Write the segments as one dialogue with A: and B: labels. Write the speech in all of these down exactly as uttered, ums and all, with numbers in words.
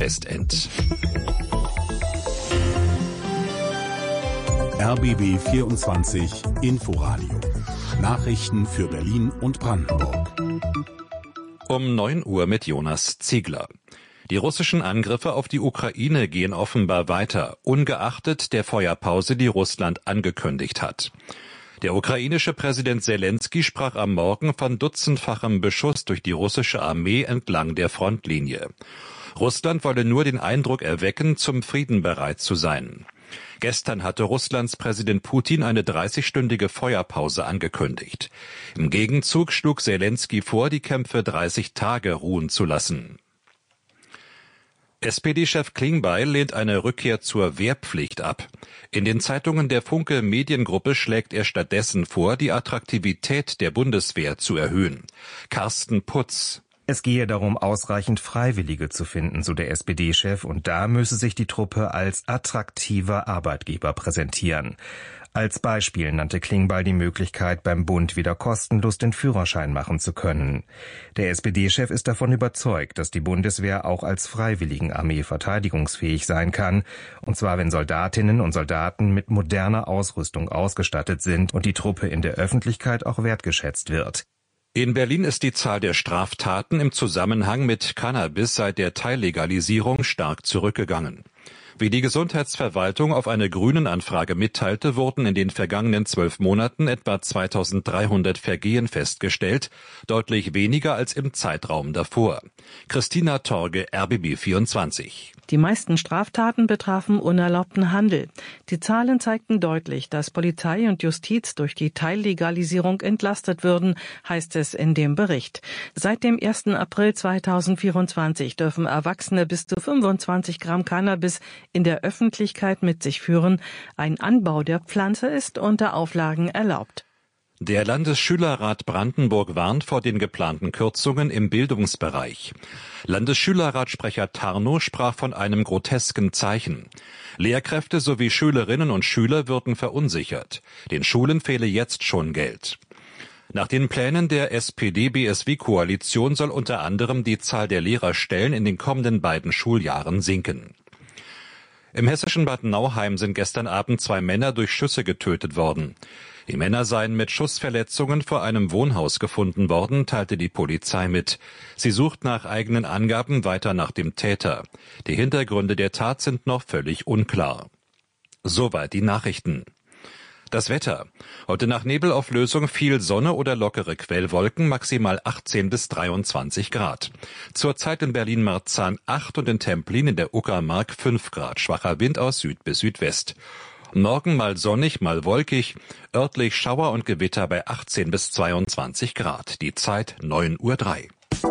A: Westend.
B: R B B vierundzwanzig Inforadio. Nachrichten für Berlin und Brandenburg.
A: Um neun Uhr mit Jonas Ziegler. Die russischen Angriffe auf die Ukraine gehen offenbar weiter, ungeachtet der Feuerpause, die Russland angekündigt hat. Der ukrainische Präsident Selenskyj sprach am Morgen von dutzendfachem Beschuss durch die russische Armee entlang der Frontlinie. Russland wolle nur den Eindruck erwecken, zum Frieden bereit zu sein. Gestern hatte Russlands Präsident Putin eine dreißigstündige Feuerpause angekündigt. Im Gegenzug schlug Selenskyj vor, die Kämpfe dreißig Tage ruhen zu lassen. S P D-Chef Klingbeil lehnt eine Rückkehr zur Wehrpflicht ab. In den Zeitungen der Funke Mediengruppe schlägt er stattdessen vor, die Attraktivität der Bundeswehr zu erhöhen. Carsten Putz.
C: Es gehe darum, ausreichend Freiwillige zu finden, so der S P D-Chef, und da müsse sich die Truppe als attraktiver Arbeitgeber präsentieren. Als Beispiel nannte Klingbeil die Möglichkeit, beim Bund wieder kostenlos den Führerschein machen zu können. Der S P D-Chef ist davon überzeugt, dass die Bundeswehr auch als Freiwilligenarmee verteidigungsfähig sein kann, und zwar wenn Soldatinnen und Soldaten mit moderner Ausrüstung ausgestattet sind und die Truppe in der Öffentlichkeit auch wertgeschätzt wird.
A: In Berlin ist die Zahl der Straftaten im Zusammenhang mit Cannabis seit der Teillegalisierung stark zurückgegangen. Wie die Gesundheitsverwaltung auf eine Grünen-Anfrage mitteilte, wurden in den vergangenen zwölf Monaten etwa zweitausenddreihundert Vergehen festgestellt, deutlich weniger als im Zeitraum davor. Christina Torge, R B B vierundzwanzig.
D: Die meisten Straftaten betrafen unerlaubten Handel. Die Zahlen zeigten deutlich, dass Polizei und Justiz durch die Teillegalisierung entlastet würden, heißt es in dem Bericht. Seit dem ersten April zweitausendvierundzwanzig dürfen Erwachsene bis zu fünfundzwanzig Gramm Cannabis in der Öffentlichkeit mit sich führen. Ein Anbau der Pflanze ist unter Auflagen erlaubt.
A: Der Landesschülerrat Brandenburg warnt vor den geplanten Kürzungen im Bildungsbereich. Landesschülerratssprecher Tarnow sprach von einem grotesken Zeichen. Lehrkräfte sowie Schülerinnen und Schüler würden verunsichert. Den Schulen fehle jetzt schon Geld. Nach den Plänen der S P D-B S W-Koalition soll unter anderem die Zahl der Lehrerstellen in den kommenden beiden Schuljahren sinken. Im hessischen Bad Nauheim sind gestern Abend zwei Männer durch Schüsse getötet worden. Die Männer seien mit Schussverletzungen vor einem Wohnhaus gefunden worden, teilte die Polizei mit. Sie sucht nach eigenen Angaben weiter nach dem Täter. Die Hintergründe der Tat sind noch völlig unklar. Soweit die Nachrichten. Das Wetter. Heute nach Nebelauflösung viel Sonne oder lockere Quellwolken, maximal achtzehn bis dreiundzwanzig Grad. Zurzeit in Berlin-Marzahn acht und in Templin in der Uckermark fünf Grad. Schwacher Wind aus Süd bis Südwest. Morgen mal sonnig, mal wolkig, örtlich Schauer und Gewitter bei achtzehn bis zweiundzwanzig Grad. Die Zeit neun Uhr drei.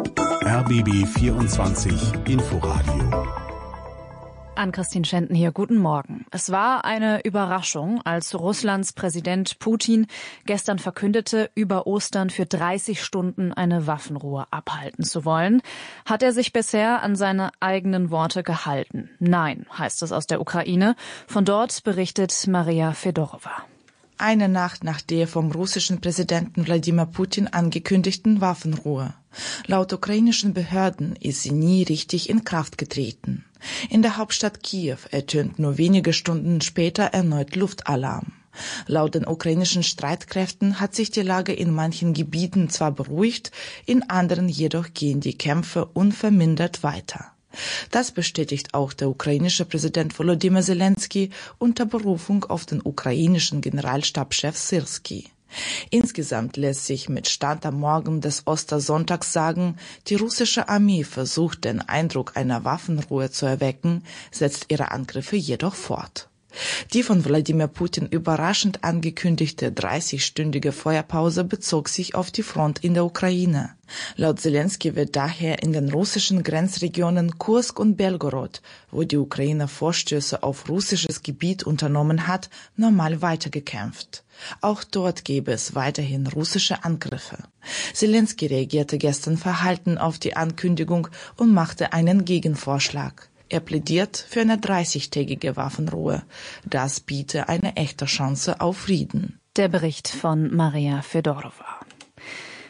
B: R B B vierundzwanzig Inforadio.
E: Ann-Christine Schenten hier, guten Morgen. Es war eine Überraschung, als Russlands Präsident Putin gestern verkündete, über Ostern für dreißig Stunden eine Waffenruhe abhalten zu wollen. Hat er sich bisher an seine eigenen Worte gehalten? Nein, heißt es aus der Ukraine. Von dort berichtet Maria Fedorova.
F: Eine Nacht nach der vom russischen Präsidenten Wladimir Putin angekündigten Waffenruhe. Laut ukrainischen Behörden ist sie nie richtig in Kraft getreten. In der Hauptstadt Kiew ertönt nur wenige Stunden später erneut Luftalarm. Laut den ukrainischen Streitkräften hat sich die Lage in manchen Gebieten zwar beruhigt, in anderen jedoch gehen die Kämpfe unvermindert weiter. Das bestätigt auch der ukrainische Präsident Volodymyr Selenskyj unter Berufung auf den ukrainischen Generalstabschef Syrskij. Insgesamt lässt sich mit Stand am Morgen des Ostersonntags sagen, die russische Armee versucht, den Eindruck einer Waffenruhe zu erwecken, setzt ihre Angriffe jedoch fort. Die von Wladimir Putin überraschend angekündigte dreißigstündige Feuerpause bezog sich auf die Front in der Ukraine. Laut Selenskyj wird daher in den russischen Grenzregionen Kursk und Belgorod, wo die Ukraine Vorstöße auf russisches Gebiet unternommen hat, normal weitergekämpft. Auch dort gäbe es weiterhin russische Angriffe. Selenskyj reagierte gestern verhalten auf die Ankündigung und machte einen Gegenvorschlag. Er plädiert für eine dreißigtägige Waffenruhe. Das biete eine echte Chance auf Frieden.
E: Der Bericht von Maria Fedorova.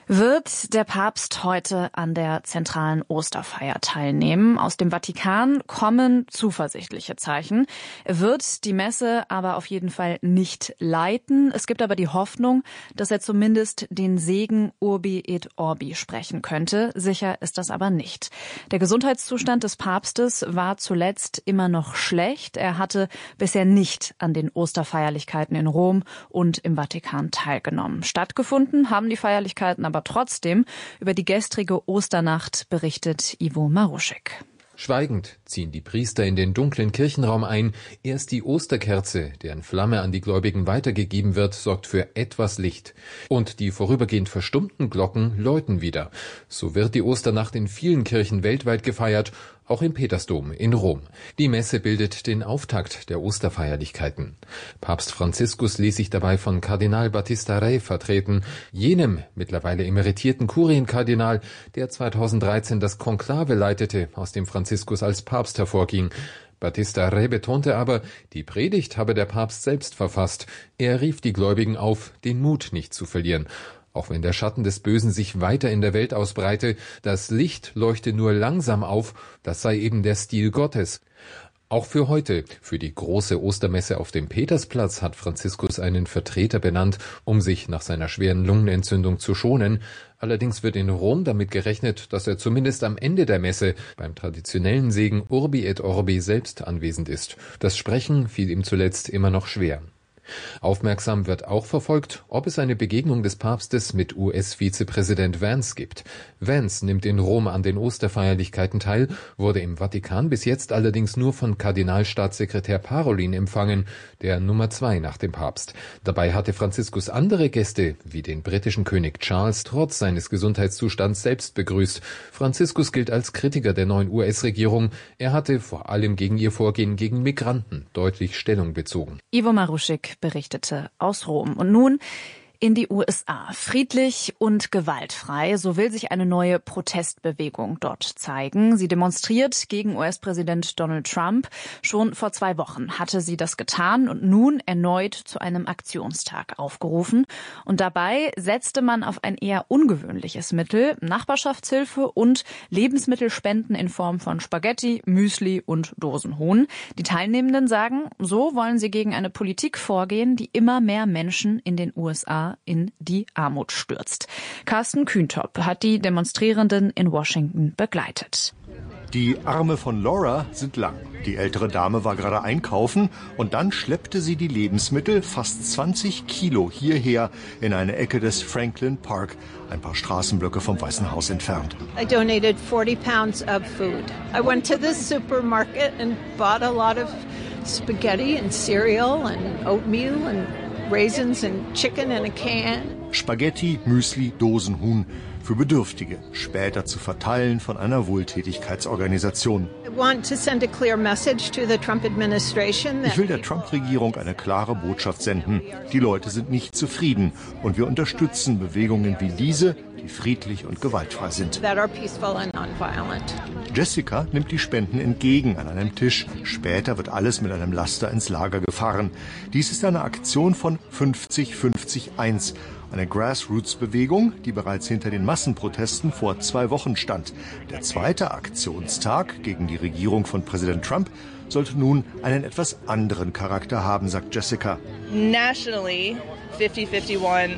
E: Wird der Papst heute an der zentralen Osterfeier teilnehmen? Aus dem Vatikan kommen zuversichtliche Zeichen. Er wird die Messe aber auf jeden Fall nicht leiten. Es gibt aber die Hoffnung, dass er zumindest den Segen Urbi et Orbi sprechen könnte. Sicher ist das aber nicht. Der Gesundheitszustand des Papstes war zuletzt immer noch schlecht. Er hatte bisher nicht an den Osterfeierlichkeiten in Rom und im Vatikan teilgenommen. Stattgefunden haben die Feierlichkeiten aber trotzdem. Über die gestrige Osternacht berichtet Ivo Maruschek.
G: Schweigend ziehen die Priester in den dunklen Kirchenraum ein. Erst die Osterkerze, deren Flamme an die Gläubigen weitergegeben wird, sorgt für etwas Licht. Und die vorübergehend verstummten Glocken läuten wieder. So wird die Osternacht in vielen Kirchen weltweit gefeiert, auch im Petersdom in Rom. Die Messe bildet den Auftakt der Osterfeierlichkeiten. Papst Franziskus ließ sich dabei von Kardinal Battista Re vertreten, jenem mittlerweile emeritierten Kurienkardinal, der zweitausenddreizehn das Konklave leitete, aus dem Franziskus als Papst hervorging. Battista Re betonte aber, die Predigt habe der Papst selbst verfasst. Er rief die Gläubigen auf, den Mut nicht zu verlieren. Auch wenn der Schatten des Bösen sich weiter in der Welt ausbreite, das Licht leuchte nur langsam auf, das sei eben der Stil Gottes. Auch für heute, für die große Ostermesse auf dem Petersplatz, hat Franziskus einen Vertreter benannt, um sich nach seiner schweren Lungenentzündung zu schonen. Allerdings wird in Rom damit gerechnet, dass er zumindest am Ende der Messe beim traditionellen Segen Urbi et Orbi selbst anwesend ist. Das Sprechen fiel ihm zuletzt immer noch schwer. Aufmerksam wird auch verfolgt, ob es eine Begegnung des Papstes mit U S-Vizepräsident Vance gibt. Vance nimmt in Rom an den Osterfeierlichkeiten teil, wurde im Vatikan bis jetzt allerdings nur von Kardinalstaatssekretär Parolin empfangen, der Nummer zwei nach dem Papst. Dabei hatte Franziskus andere Gäste, wie den britischen König Charles, trotz seines Gesundheitszustands selbst begrüßt. Franziskus gilt als Kritiker der neuen U S-Regierung. Er hatte vor allem gegen ihr Vorgehen gegen Migranten deutlich Stellung bezogen.
E: Ivo Maruschek berichtete aus Rom. Und nun in die U S A. Friedlich und gewaltfrei, so will sich eine neue Protestbewegung dort zeigen. Sie demonstriert gegen U S-Präsident Donald Trump. Schon vor zwei Wochen hatte sie das getan und nun erneut zu einem Aktionstag aufgerufen. Und dabei setzte man auf ein eher ungewöhnliches Mittel, Nachbarschaftshilfe und Lebensmittelspenden in Form von Spaghetti, Müsli und Dosenhuhn. Die Teilnehmenden sagen, so wollen sie gegen eine Politik vorgehen, die immer mehr Menschen in den U S A in die Armut stürzt. Carsten Kühntop hat die Demonstrierenden in Washington begleitet.
H: Die Arme von Laura sind lang. Die ältere Dame war gerade einkaufen und dann schleppte sie die Lebensmittel fast zwanzig Kilo hierher in eine Ecke des Franklin Park, ein paar Straßenblöcke vom Weißen Haus entfernt.
I: I donated forty pounds of food. I went to the supermarket and bought a lot of spaghetti and cereal and oatmeal and raisins and chicken in a can.
H: Spaghetti, Müsli, Dosenhuhn für Bedürftige, später zu verteilen von einer Wohltätigkeitsorganisation.
I: I want to send a clear message to the Trump administration.
H: Ich will der Trump-Regierung eine klare Botschaft senden. Die Leute sind nicht zufrieden und wir unterstützen Bewegungen wie diese, die friedlich und gewaltfrei sind.
I: That are peaceful and nonviolent.
H: Jessica nimmt die Spenden entgegen an einem Tisch. Später wird alles mit einem Laster ins Lager gefahren. Dies ist eine Aktion von fünfzig fünfzig eins. Eine Grassroots-Bewegung, die bereits hinter den Massenprotesten vor zwei Wochen stand. Der zweite Aktionstag gegen die Regierung von Präsident Trump sollte nun einen etwas anderen Charakter haben, sagt Jessica.
J: Nationally, fifty fifty-one.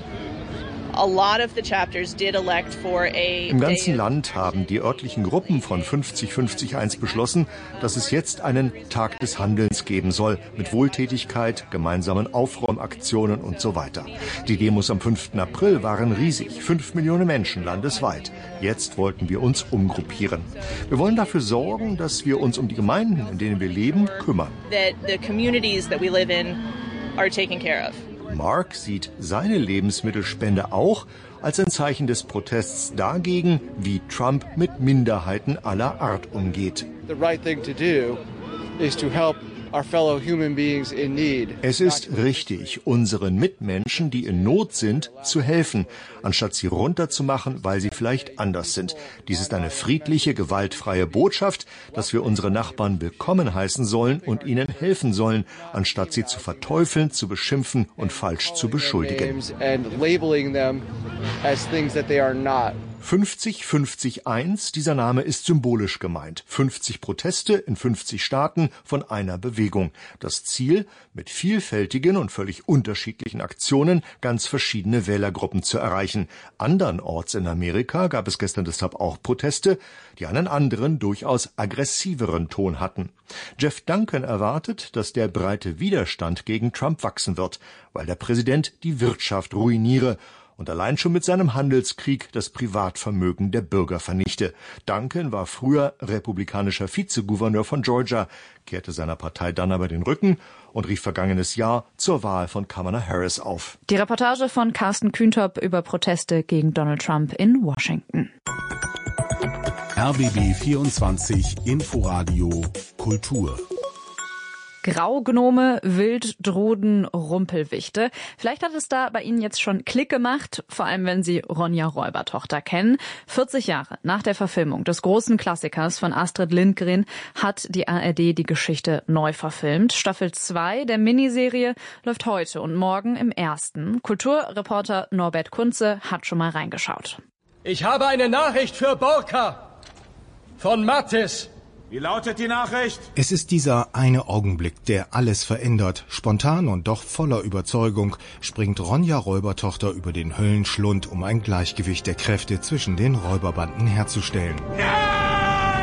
J: A lot of the chapters did elect for a
H: Im ganzen Land haben die örtlichen Gruppen von fünfzig fünfzig eins beschlossen, dass es jetzt einen Tag des Handelns geben soll, mit Wohltätigkeit, gemeinsamen Aufräumaktionen und so weiter. Die Demos am fünften April waren riesig, fünf Millionen Menschen landesweit. Jetzt wollten wir uns umgruppieren. Wir wollen dafür sorgen, dass wir uns um die Gemeinden, in denen wir leben, kümmern.
J: That the communities that we live in are taken care of.
H: Mark sieht seine Lebensmittelspende auch als ein Zeichen des Protests dagegen, wie Trump mit Minderheiten aller Art umgeht.
K: The right thing to do is to help
H: Es ist richtig, unseren Mitmenschen, die in Not sind, zu helfen, anstatt sie runterzumachen, weil sie vielleicht anders sind. Dies ist eine friedliche, gewaltfreie Botschaft, dass wir unsere Nachbarn willkommen heißen sollen und ihnen helfen sollen, anstatt sie zu verteufeln, zu beschimpfen und falsch zu beschuldigen. fünfzig fünfzig eins, dieser Name ist symbolisch gemeint. fünfzig Proteste in fünfzig Staaten von einer Bewegung. Das Ziel, mit vielfältigen und völlig unterschiedlichen Aktionen ganz verschiedene Wählergruppen zu erreichen. Andernorts in Amerika gab es gestern deshalb auch Proteste, die einen anderen, durchaus aggressiveren Ton hatten. Jeff Duncan erwartet, dass der breite Widerstand gegen Trump wachsen wird, weil der Präsident die Wirtschaft ruiniere und allein schon mit seinem Handelskrieg das Privatvermögen der Bürger vernichte. Duncan war früher republikanischer Vizegouverneur von Georgia, kehrte seiner Partei dann aber den Rücken und rief vergangenes Jahr zur Wahl von Kamala Harris auf.
E: Die Reportage von Carsten Kühntop über Proteste gegen Donald Trump in Washington.
B: R B B vierundzwanzig Inforadio Kultur.
E: Graugnome, Wilddruden, Rumpelwichte. Vielleicht hat es da bei Ihnen jetzt schon Klick gemacht, vor allem wenn Sie Ronja Räubertochter kennen. vierzig Jahre nach der Verfilmung des großen Klassikers von Astrid Lindgren hat die A R D die Geschichte neu verfilmt. Staffel zwei der Miniserie läuft heute und morgen im ersten. Kulturreporter Norbert Kunze hat schon mal reingeschaut.
K: Ich habe eine Nachricht für Borka von Mattis.
L: Wie lautet die Nachricht?
M: Es ist dieser eine Augenblick, der alles verändert. Spontan und doch voller Überzeugung springt Ronja Räubertochter über den Höllenschlund, um ein Gleichgewicht der Kräfte zwischen den Räuberbanden herzustellen.
L: Nein!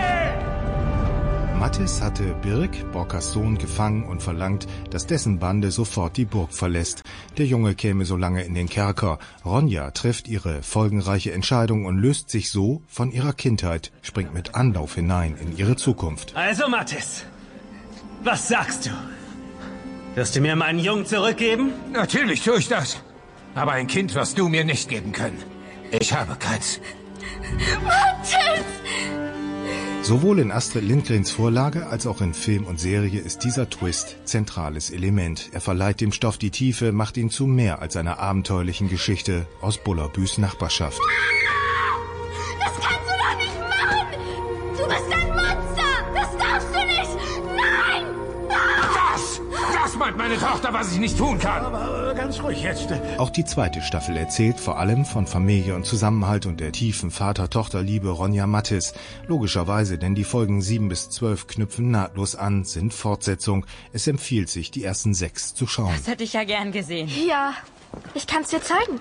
M: Mattis hatte Birk, Borkas Sohn, gefangen und verlangt, dass dessen Bande sofort die Burg verlässt. Der Junge käme so lange in den Kerker. Ronja trifft ihre folgenreiche Entscheidung und löst sich so von ihrer Kindheit, springt mit Anlauf hinein in ihre Zukunft.
K: Also Mattis, was sagst du? Wirst du mir meinen Jungen zurückgeben?
L: Natürlich tue ich das. Aber ein Kind wirst du mir nicht geben können. Ich habe keins.
N: Mattis!
M: Sowohl in Astrid Lindgrens Vorlage als auch in Film und Serie ist dieser Twist zentrales Element. Er verleiht dem Stoff die Tiefe, macht ihn zu mehr als einer abenteuerlichen Geschichte aus Bullerbüs Nachbarschaft.
N: Das kannst du doch nicht machen! Du bist ein Monster! Das darfst du nicht! Nein!
L: Das! Das meint meine Tochter, was ich nicht tun kann!
K: Aber ganz ruhig jetzt.
M: Auch die zweite Staffel erzählt vor allem von Familie und Zusammenhalt und der tiefen Vater-Tochter-Liebe Ronja Mattis. Logischerweise, denn die Folgen sieben bis zwölf knüpfen nahtlos an, sind Fortsetzung. Es empfiehlt sich, die ersten sechs zu schauen.
O: Das hätte ich ja gern gesehen.
N: Ja, ich kann's dir zeigen.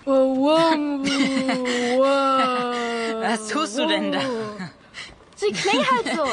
O: Was tust du denn da?
N: Sie klingen halt so.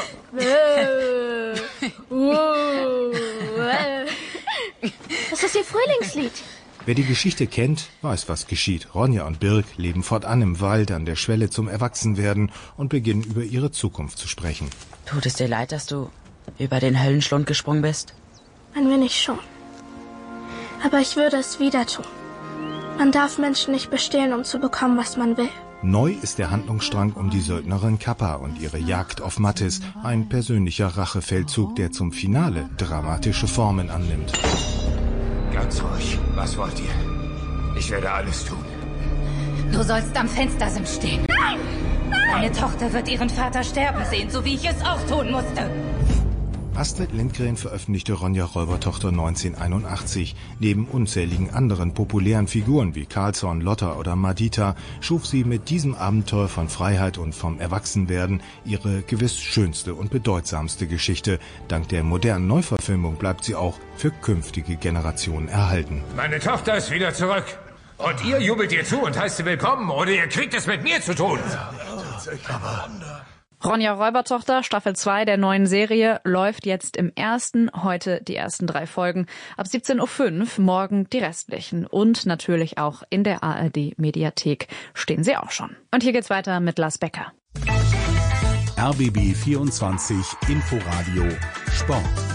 N: Das ist ihr Frühlingslied.
M: Wer die Geschichte kennt, weiß, was geschieht. Ronja und Birk leben fortan im Wald an der Schwelle zum Erwachsenwerden und beginnen über ihre Zukunft zu sprechen.
O: Tut es dir leid, dass du über den Höllenschlund gesprungen bist?
N: Ein wenig schon. Aber ich würde es wieder tun. Man darf Menschen nicht bestehlen, um zu bekommen, was man will.
M: Neu ist der Handlungsstrang um die Söldnerin Kappa und ihre Jagd auf Mattis. Ein persönlicher Rachefeldzug, der zum Finale dramatische Formen annimmt.
L: Ganz ruhig. Was wollt ihr? Ich werde alles tun.
O: Du sollst am Fenstersim stehen.
N: Nein! Nein!
O: Deine Tochter wird ihren Vater sterben sehen, so wie ich es auch tun musste.
M: Astrid Lindgren veröffentlichte Ronja Räubertochter neunzehnhunderteinundachtzig. Neben unzähligen anderen populären Figuren wie Carlsson, Lotta oder Madita schuf sie mit diesem Abenteuer von Freiheit und vom Erwachsenwerden ihre gewiss schönste und bedeutsamste Geschichte. Dank der modernen Neuverfilmung bleibt sie auch für künftige Generationen erhalten.
L: Meine Tochter ist wieder zurück. Und ihr jubelt ihr zu und heißt sie willkommen, oder ihr kriegt es mit mir zu tun.
E: Aber Ronja Räubertochter, Staffel zwei der neuen Serie, läuft jetzt im ersten, heute die ersten drei Folgen, ab siebzehn Uhr fünf, morgen die restlichen. Und natürlich auch in der A R D-Mediathek stehen sie auch schon. Und hier geht's weiter mit Lars Becker.
B: R B B vierundzwanzig Inforadio Sport.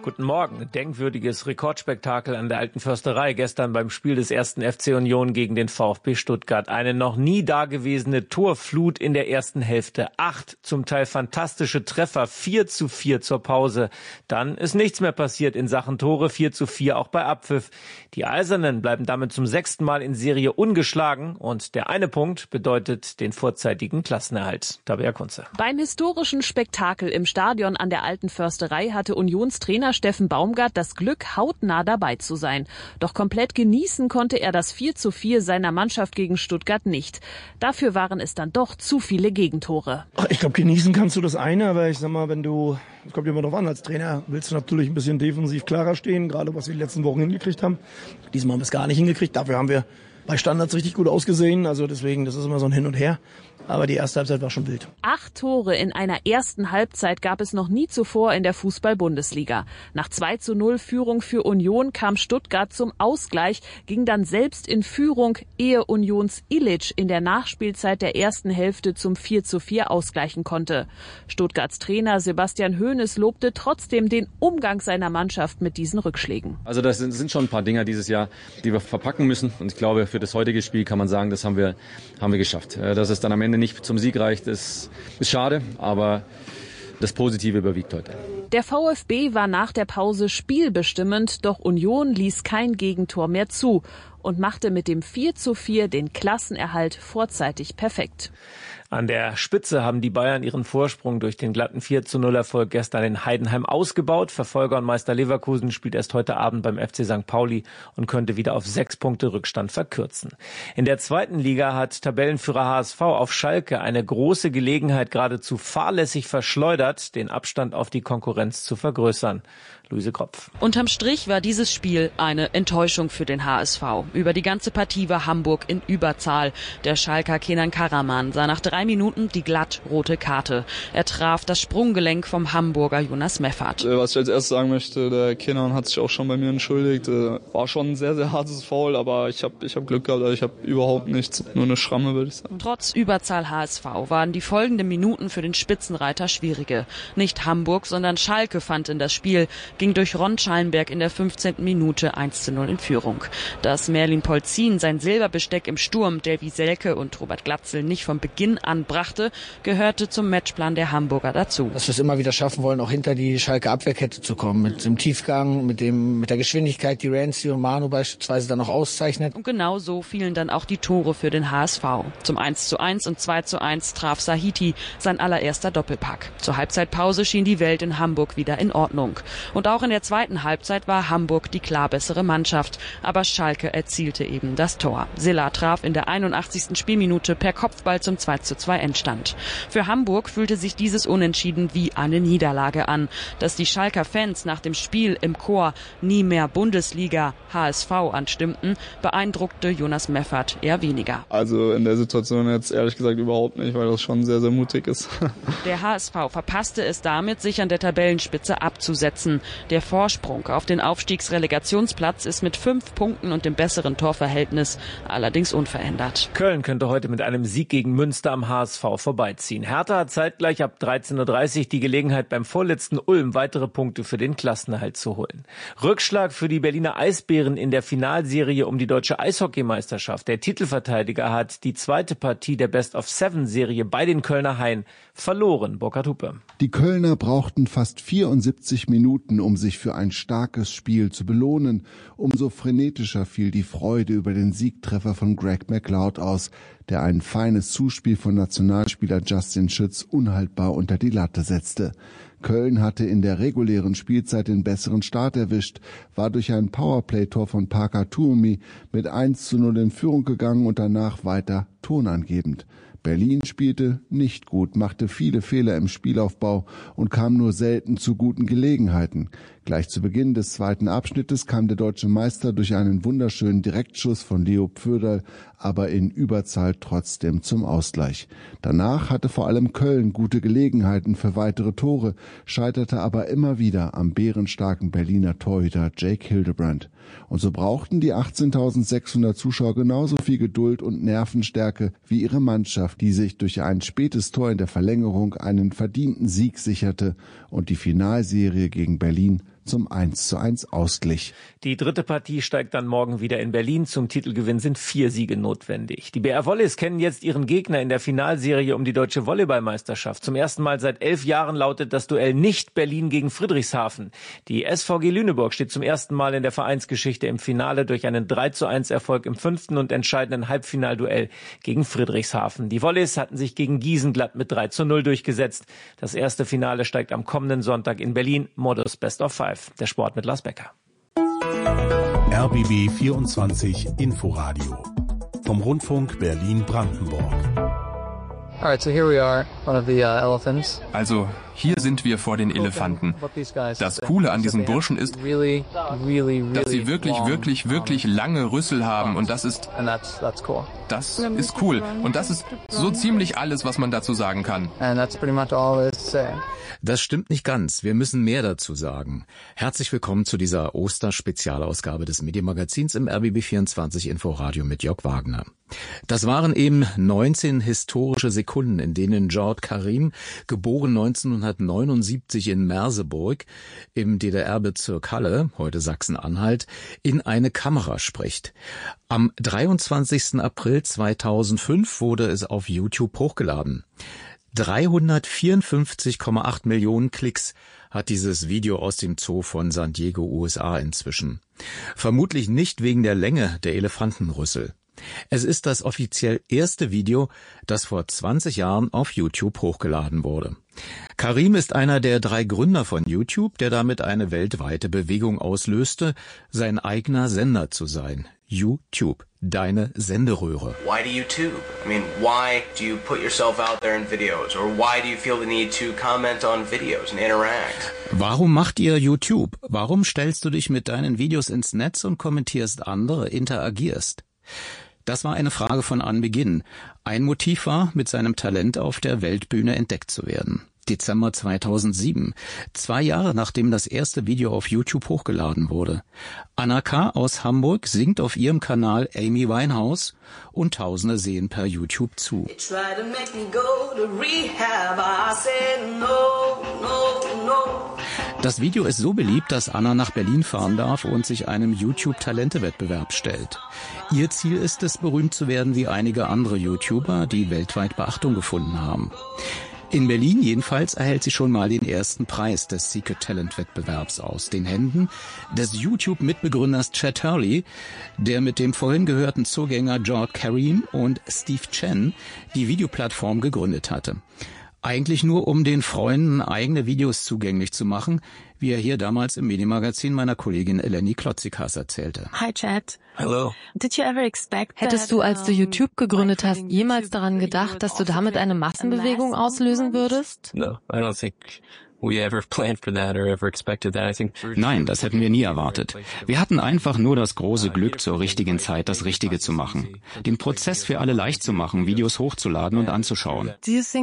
P: Guten Morgen. Denkwürdiges Rekordspektakel an der Alten Försterei gestern beim Spiel des ersten F C Union gegen den VfB Stuttgart. Eine noch nie dagewesene Torflut in der ersten Hälfte. Acht zum Teil fantastische Treffer, vier zu vier zur Pause. Dann ist nichts mehr passiert in Sachen Tore, vier zu vier auch bei Abpfiff. Die Eisernen bleiben damit zum sechsten Mal in Serie ungeschlagen und der eine Punkt bedeutet den vorzeitigen Klassenerhalt. Tabea Kunze.
Q: Beim historischen Spektakel im Stadion an der Alten Försterei hatte Unionstrainer Steffen Baumgart das Glück, hautnah dabei zu sein. Doch komplett genießen konnte er das vier zu vier seiner Mannschaft gegen Stuttgart nicht. Dafür waren es dann doch zu viele Gegentore.
R: Ich glaube, genießen kannst du das eine, aber ich sag mal, wenn du, es kommt ja immer drauf an, als Trainer willst du natürlich ein bisschen defensiv klarer stehen, gerade was wir die letzten Wochen hingekriegt haben. Diesmal haben wir es gar nicht hingekriegt, dafür haben wir bei Standards richtig gut ausgesehen, also deswegen, das ist immer so ein Hin und Her. Aber die erste Halbzeit war schon wild.
Q: Acht Tore in einer ersten Halbzeit gab es noch nie zuvor in der Fußball-Bundesliga. Nach zwei zu null Führung für Union kam Stuttgart zum Ausgleich, ging dann selbst in Führung, ehe Unions Ilic in der Nachspielzeit der ersten Hälfte zum vier zu vier ausgleichen konnte. Stuttgarts Trainer Sebastian Hoeneß lobte trotzdem den Umgang seiner Mannschaft mit diesen Rückschlägen.
S: Also das sind, sind schon ein paar Dinger dieses Jahr, die wir verpacken müssen. Und ich glaube, für das heutige Spiel kann man sagen, das haben wir, haben wir geschafft. Dass es dann am Ende nicht zum Sieg reicht, ist, ist schade, aber das Positive überwiegt heute.
Q: Der VfB war nach der Pause spielbestimmend, doch Union ließ kein Gegentor mehr zu und machte mit dem vier zu vier den Klassenerhalt vorzeitig perfekt.
P: An der Spitze haben die Bayern ihren Vorsprung durch den glatten vier zu null Erfolg gestern in Heidenheim ausgebaut. Verfolger und Meister Leverkusen spielt erst heute Abend beim F C Sankt Pauli und könnte wieder auf sechs Punkte Rückstand verkürzen. In der zweiten Liga hat Tabellenführer H S V auf Schalke eine große Gelegenheit geradezu fahrlässig verschleudert, den Abstand auf die Konkurrenz zu vergrößern. Luise Kropf.
T: Unterm Strich war dieses Spiel eine Enttäuschung für den H S V. Über die ganze Partie war Hamburg in Überzahl. Der Schalker Kenan Karaman sah nach drei Minuten die glatt rote Karte. Er traf das Sprunggelenk vom Hamburger Jonas Meffert.
U: Was ich als erstes sagen möchte, der Kenan hat sich auch schon bei mir entschuldigt. War schon ein sehr, sehr hartes Foul, aber ich habe ich hab Glück gehabt, ich habe überhaupt nichts. Nur eine Schramme, würde ich sagen.
T: Trotz Überzahl H S V waren die folgenden Minuten für den Spitzenreiter schwierige. Nicht Hamburg, sondern Schalke fand in das Spiel, ging durch Ron Schallenberg in der fünfzehnten Minute eins zu null in Führung. Dass Merlin Polzin sein Silberbesteck im Sturm Davy Selke und Robert Glatzel nicht von Beginn an brachte, gehörte zum Matchplan der Hamburger dazu.
V: Dass wir es immer wieder schaffen wollen, auch hinter die Schalke Abwehrkette zu kommen. Mit dem Tiefgang, mit dem mit der Geschwindigkeit, die Rancy und Manu beispielsweise dann noch auszeichnet.
T: Und genau so fielen dann auch die Tore für den H S V. Zum eins zu eins und zwei zu eins traf Sahiti, sein allererster Doppelpack. Zur Halbzeitpause schien die Welt in Hamburg wieder in Ordnung. Und auch in der zweiten Halbzeit war Hamburg die klar bessere Mannschaft. Aber Schalke erzielte eben das Tor. Silla traf in der einundachtzigsten Spielminute per Kopfball zum zwei zu zwei Endstand. Für Hamburg fühlte sich dieses Unentschieden wie eine Niederlage an. Dass die Schalker Fans nach dem Spiel im Chor nie mehr Bundesliga H S V anstimmten, beeindruckte Jonas Meffert eher weniger.
U: Also in der Situation jetzt ehrlich gesagt überhaupt nicht, weil das schon sehr, sehr mutig ist.
T: Der H S V verpasste es damit, sich an der Tabellenspitze abzusetzen. Der Vorsprung auf den Aufstiegsrelegationsplatz ist mit fünf Punkten und dem besseren Torverhältnis allerdings unverändert.
P: Köln könnte heute mit einem Sieg gegen Münster am H S V vorbeiziehen. Hertha hat zeitgleich ab dreizehn Uhr dreißig die Gelegenheit, beim vorletzten Ulm weitere Punkte für den Klassenerhalt zu holen. Rückschlag für die Berliner Eisbären in der Finalserie um die deutsche Eishockeymeisterschaft. Der Titelverteidiger hat die zweite Partie der Best-of-Seven-Serie bei den Kölner Haien verloren. Burkhard Hupe.
W: Die Kölner brauchten fast vierundsiebzig Minuten, um sich für ein starkes Spiel zu belohnen. Umso frenetischer fiel die Freude über den Siegtreffer von Greg McLeod aus, der ein feines Zuspiel von Nationalspieler Justin Schütz unhaltbar unter die Latte setzte. Köln hatte in der regulären Spielzeit den besseren Start erwischt, war durch ein Powerplay-Tor von Parker Tuomi mit eins zu null in Führung gegangen und danach weiter tonangebend. Berlin spielte nicht gut, machte viele Fehler im Spielaufbau und kam nur selten zu guten Gelegenheiten. Gleich zu Beginn des zweiten Abschnittes kam der deutsche Meister durch einen wunderschönen Direktschuss von Leo Pföderl, aber in Überzahl trotzdem zum Ausgleich. Danach hatte vor allem Köln gute Gelegenheiten für weitere Tore, scheiterte aber immer wieder am bärenstarken Berliner Torhüter Jake Hildebrand. Und so brauchten die achtzehntausendsechshundert Zuschauer genauso viel Geduld und Nervenstärke wie ihre Mannschaft, die sich durch ein spätes Tor in der Verlängerung einen verdienten Sieg sicherte und die Finalserie gegen Berlin zum eins zu eins ausglich.
P: Die dritte Partie steigt dann morgen wieder in Berlin. Zum Titelgewinn sind vier Siege notwendig. Die B R Volleys kennen jetzt ihren Gegner in der Finalserie um die deutsche Volleyballmeisterschaft. Zum ersten Mal seit elf Jahren lautet das Duell nicht Berlin gegen Friedrichshafen. Die S V G Lüneburg steht zum ersten Mal in der Vereinsgeschichte im Finale durch einen drei zu eins Erfolg im fünften und entscheidenden Halbfinalduell gegen Friedrichshafen. Die Volleys hatten sich gegen Gießen glatt mit drei zu null durchgesetzt. Das erste Finale steigt am kommenden Sonntag in Berlin. Modus Best of Five. Der Sport mit Lars Becker.
B: R B B vierundzwanzig Inforadio vom Rundfunk Berlin-Brandenburg.
A: Alright, so here we are, one of the uh, elephants.
C: Also, hier sind wir vor den Elefanten. Das Coole an diesen Burschen ist, dass sie wirklich, wirklich, wirklich lange Rüssel haben und das ist, das ist cool. Und das ist so ziemlich alles, was man dazu sagen kann.
D: Das stimmt nicht ganz. Wir müssen mehr dazu sagen. Herzlich willkommen zu dieser Oster-Spezialausgabe des Medienmagazins im R B B vierundzwanzig Inforadio mit Jörg Wagner. Das waren eben neunzehn historische Sekunden, in denen Jawd Karim, geboren neunzehnhundertneunundsiebzig in Merseburg im D D R-Bezirk Halle, heute Sachsen-Anhalt, in eine Kamera spricht. Am dreiundzwanzigsten April zweitausendfünf wurde es auf YouTube hochgeladen. dreihundertvierundfünfzig Komma acht Millionen Klicks hat dieses Video aus dem Zoo von San Diego, U S A inzwischen. Vermutlich nicht wegen der Länge der Elefantenrüssel. Es ist das offiziell erste Video, das vor zwanzig Jahren auf YouTube hochgeladen wurde. Karim ist einer der drei Gründer von YouTube, der damit eine weltweite Bewegung auslöste, sein eigener Sender zu sein. YouTube, deine Senderöhre.
X: Why do you tube? I mean, why do you put yourself out there in videos? Or why do you feel the need to comment on videos and interact?
D: Warum macht ihr YouTube? Warum stellst du dich mit deinen Videos ins Netz und kommentierst andere, interagierst? Das war eine Frage von Anbeginn. Ein Motiv war, mit seinem Talent auf der Weltbühne entdeckt zu werden. Dezember zweitausendsieben, zwei Jahre nachdem das erste Video auf YouTube hochgeladen wurde. Anna K. aus Hamburg singt auf ihrem Kanal Amy Winehouse und Tausende sehen per YouTube zu. Das Video ist so beliebt, dass Anna nach Berlin fahren darf und sich einem YouTube-Talente-Wettbewerb stellt. Ihr Ziel ist es, berühmt zu werden wie einige andere YouTuber, die weltweit Beachtung gefunden haben. In Berlin jedenfalls erhält sie schon mal den ersten Preis des Secret Talent Wettbewerbs aus den Händen des YouTube-Mitbegründers Chad Hurley, der mit dem vorhin gehörten Zugänger Jawd Karim und Steve Chen die Videoplattform gegründet hatte. Eigentlich nur, um den Freunden eigene Videos zugänglich zu machen, wie er hier damals im Medienmagazin meiner Kollegin Eleni Klotzikas erzählte.
Y: Hi Chad.
C: Hello.
Y: Did you ever expect Hättest du, als du YouTube gegründet hast, jemals daran gedacht, dass du damit eine Massenbewegung auslösen würdest?
C: No, I don't think we ever planned for that or ever expected that. I think
D: Nein, das hätten wir nie erwartet. Wir hatten einfach nur das große Glück, zur richtigen Zeit das Richtige zu machen. Den Prozess für alle leicht zu machen, Videos hochzuladen und anzuschauen.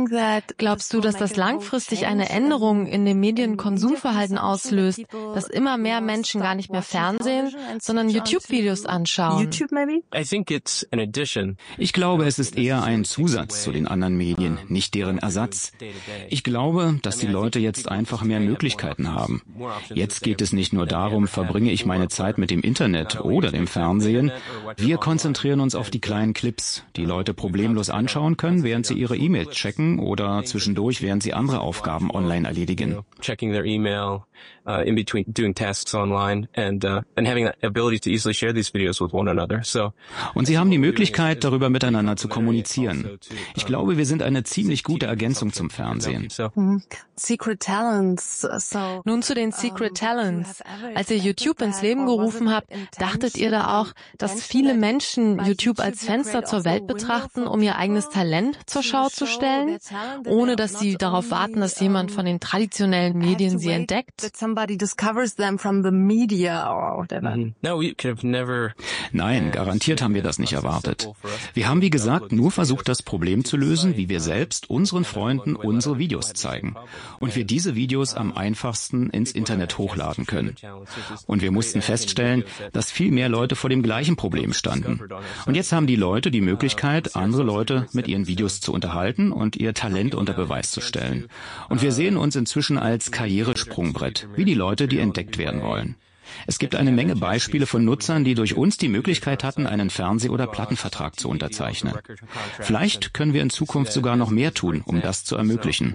Y: Glaubst du, dass das langfristig eine Änderung in dem Medienkonsumverhalten auslöst, dass immer mehr Menschen gar nicht mehr Fernsehen, sondern YouTube-Videos anschauen?
C: I think it's an addition.
D: Ich glaube, es ist eher ein Zusatz zu den anderen Medien, nicht deren Ersatz. Ich glaube, dass die Leute jetzt einfach mehr Möglichkeiten haben. Jetzt geht es nicht nur darum, verbringe ich meine Zeit mit dem Internet oder dem Fernsehen. Wir konzentrieren uns auf die kleinen Clips, die Leute problemlos anschauen können, während sie ihre E-Mails checken oder zwischendurch, während sie andere Aufgaben online erledigen.
C: Checking their email, uh, in between doing tasks online and uh, and having the ability to easily share these videos with one another. So
D: Und sie haben die Möglichkeit, darüber miteinander zu kommunizieren. Ich glaube, wir sind eine ziemlich gute Ergänzung zum Fernsehen.
Y: Secret Talents. Nun zu den Secret Talents. Als ihr YouTube ins Leben gerufen habt, dachtet ihr da auch, dass viele Menschen YouTube als Fenster zur Welt betrachten, um ihr eigenes Talent zur Schau zu stellen, ohne dass sie darauf warten, dass jemand von den traditionellen Medien sie entdeckt?
D: Nein, garantiert haben wir das nicht erwartet. Wir haben, wie gesagt, nur versucht, das Problem zu lösen, wie wir selbst unseren Freunden unsere Videos zeigen. Und für diese diese Videos am einfachsten ins Internet hochladen können. Und wir mussten feststellen, dass viel mehr Leute vor dem gleichen Problem standen. Und jetzt haben die Leute die Möglichkeit, andere Leute mit ihren Videos zu unterhalten und ihr Talent unter Beweis zu stellen. Und wir sehen uns inzwischen als Karrieresprungbrett, wie die Leute, die entdeckt werden wollen. Es gibt eine Menge Beispiele von Nutzern, die durch uns die Möglichkeit hatten, einen Fernseh- oder Plattenvertrag zu unterzeichnen. Vielleicht können wir in Zukunft sogar noch mehr tun, um das zu ermöglichen.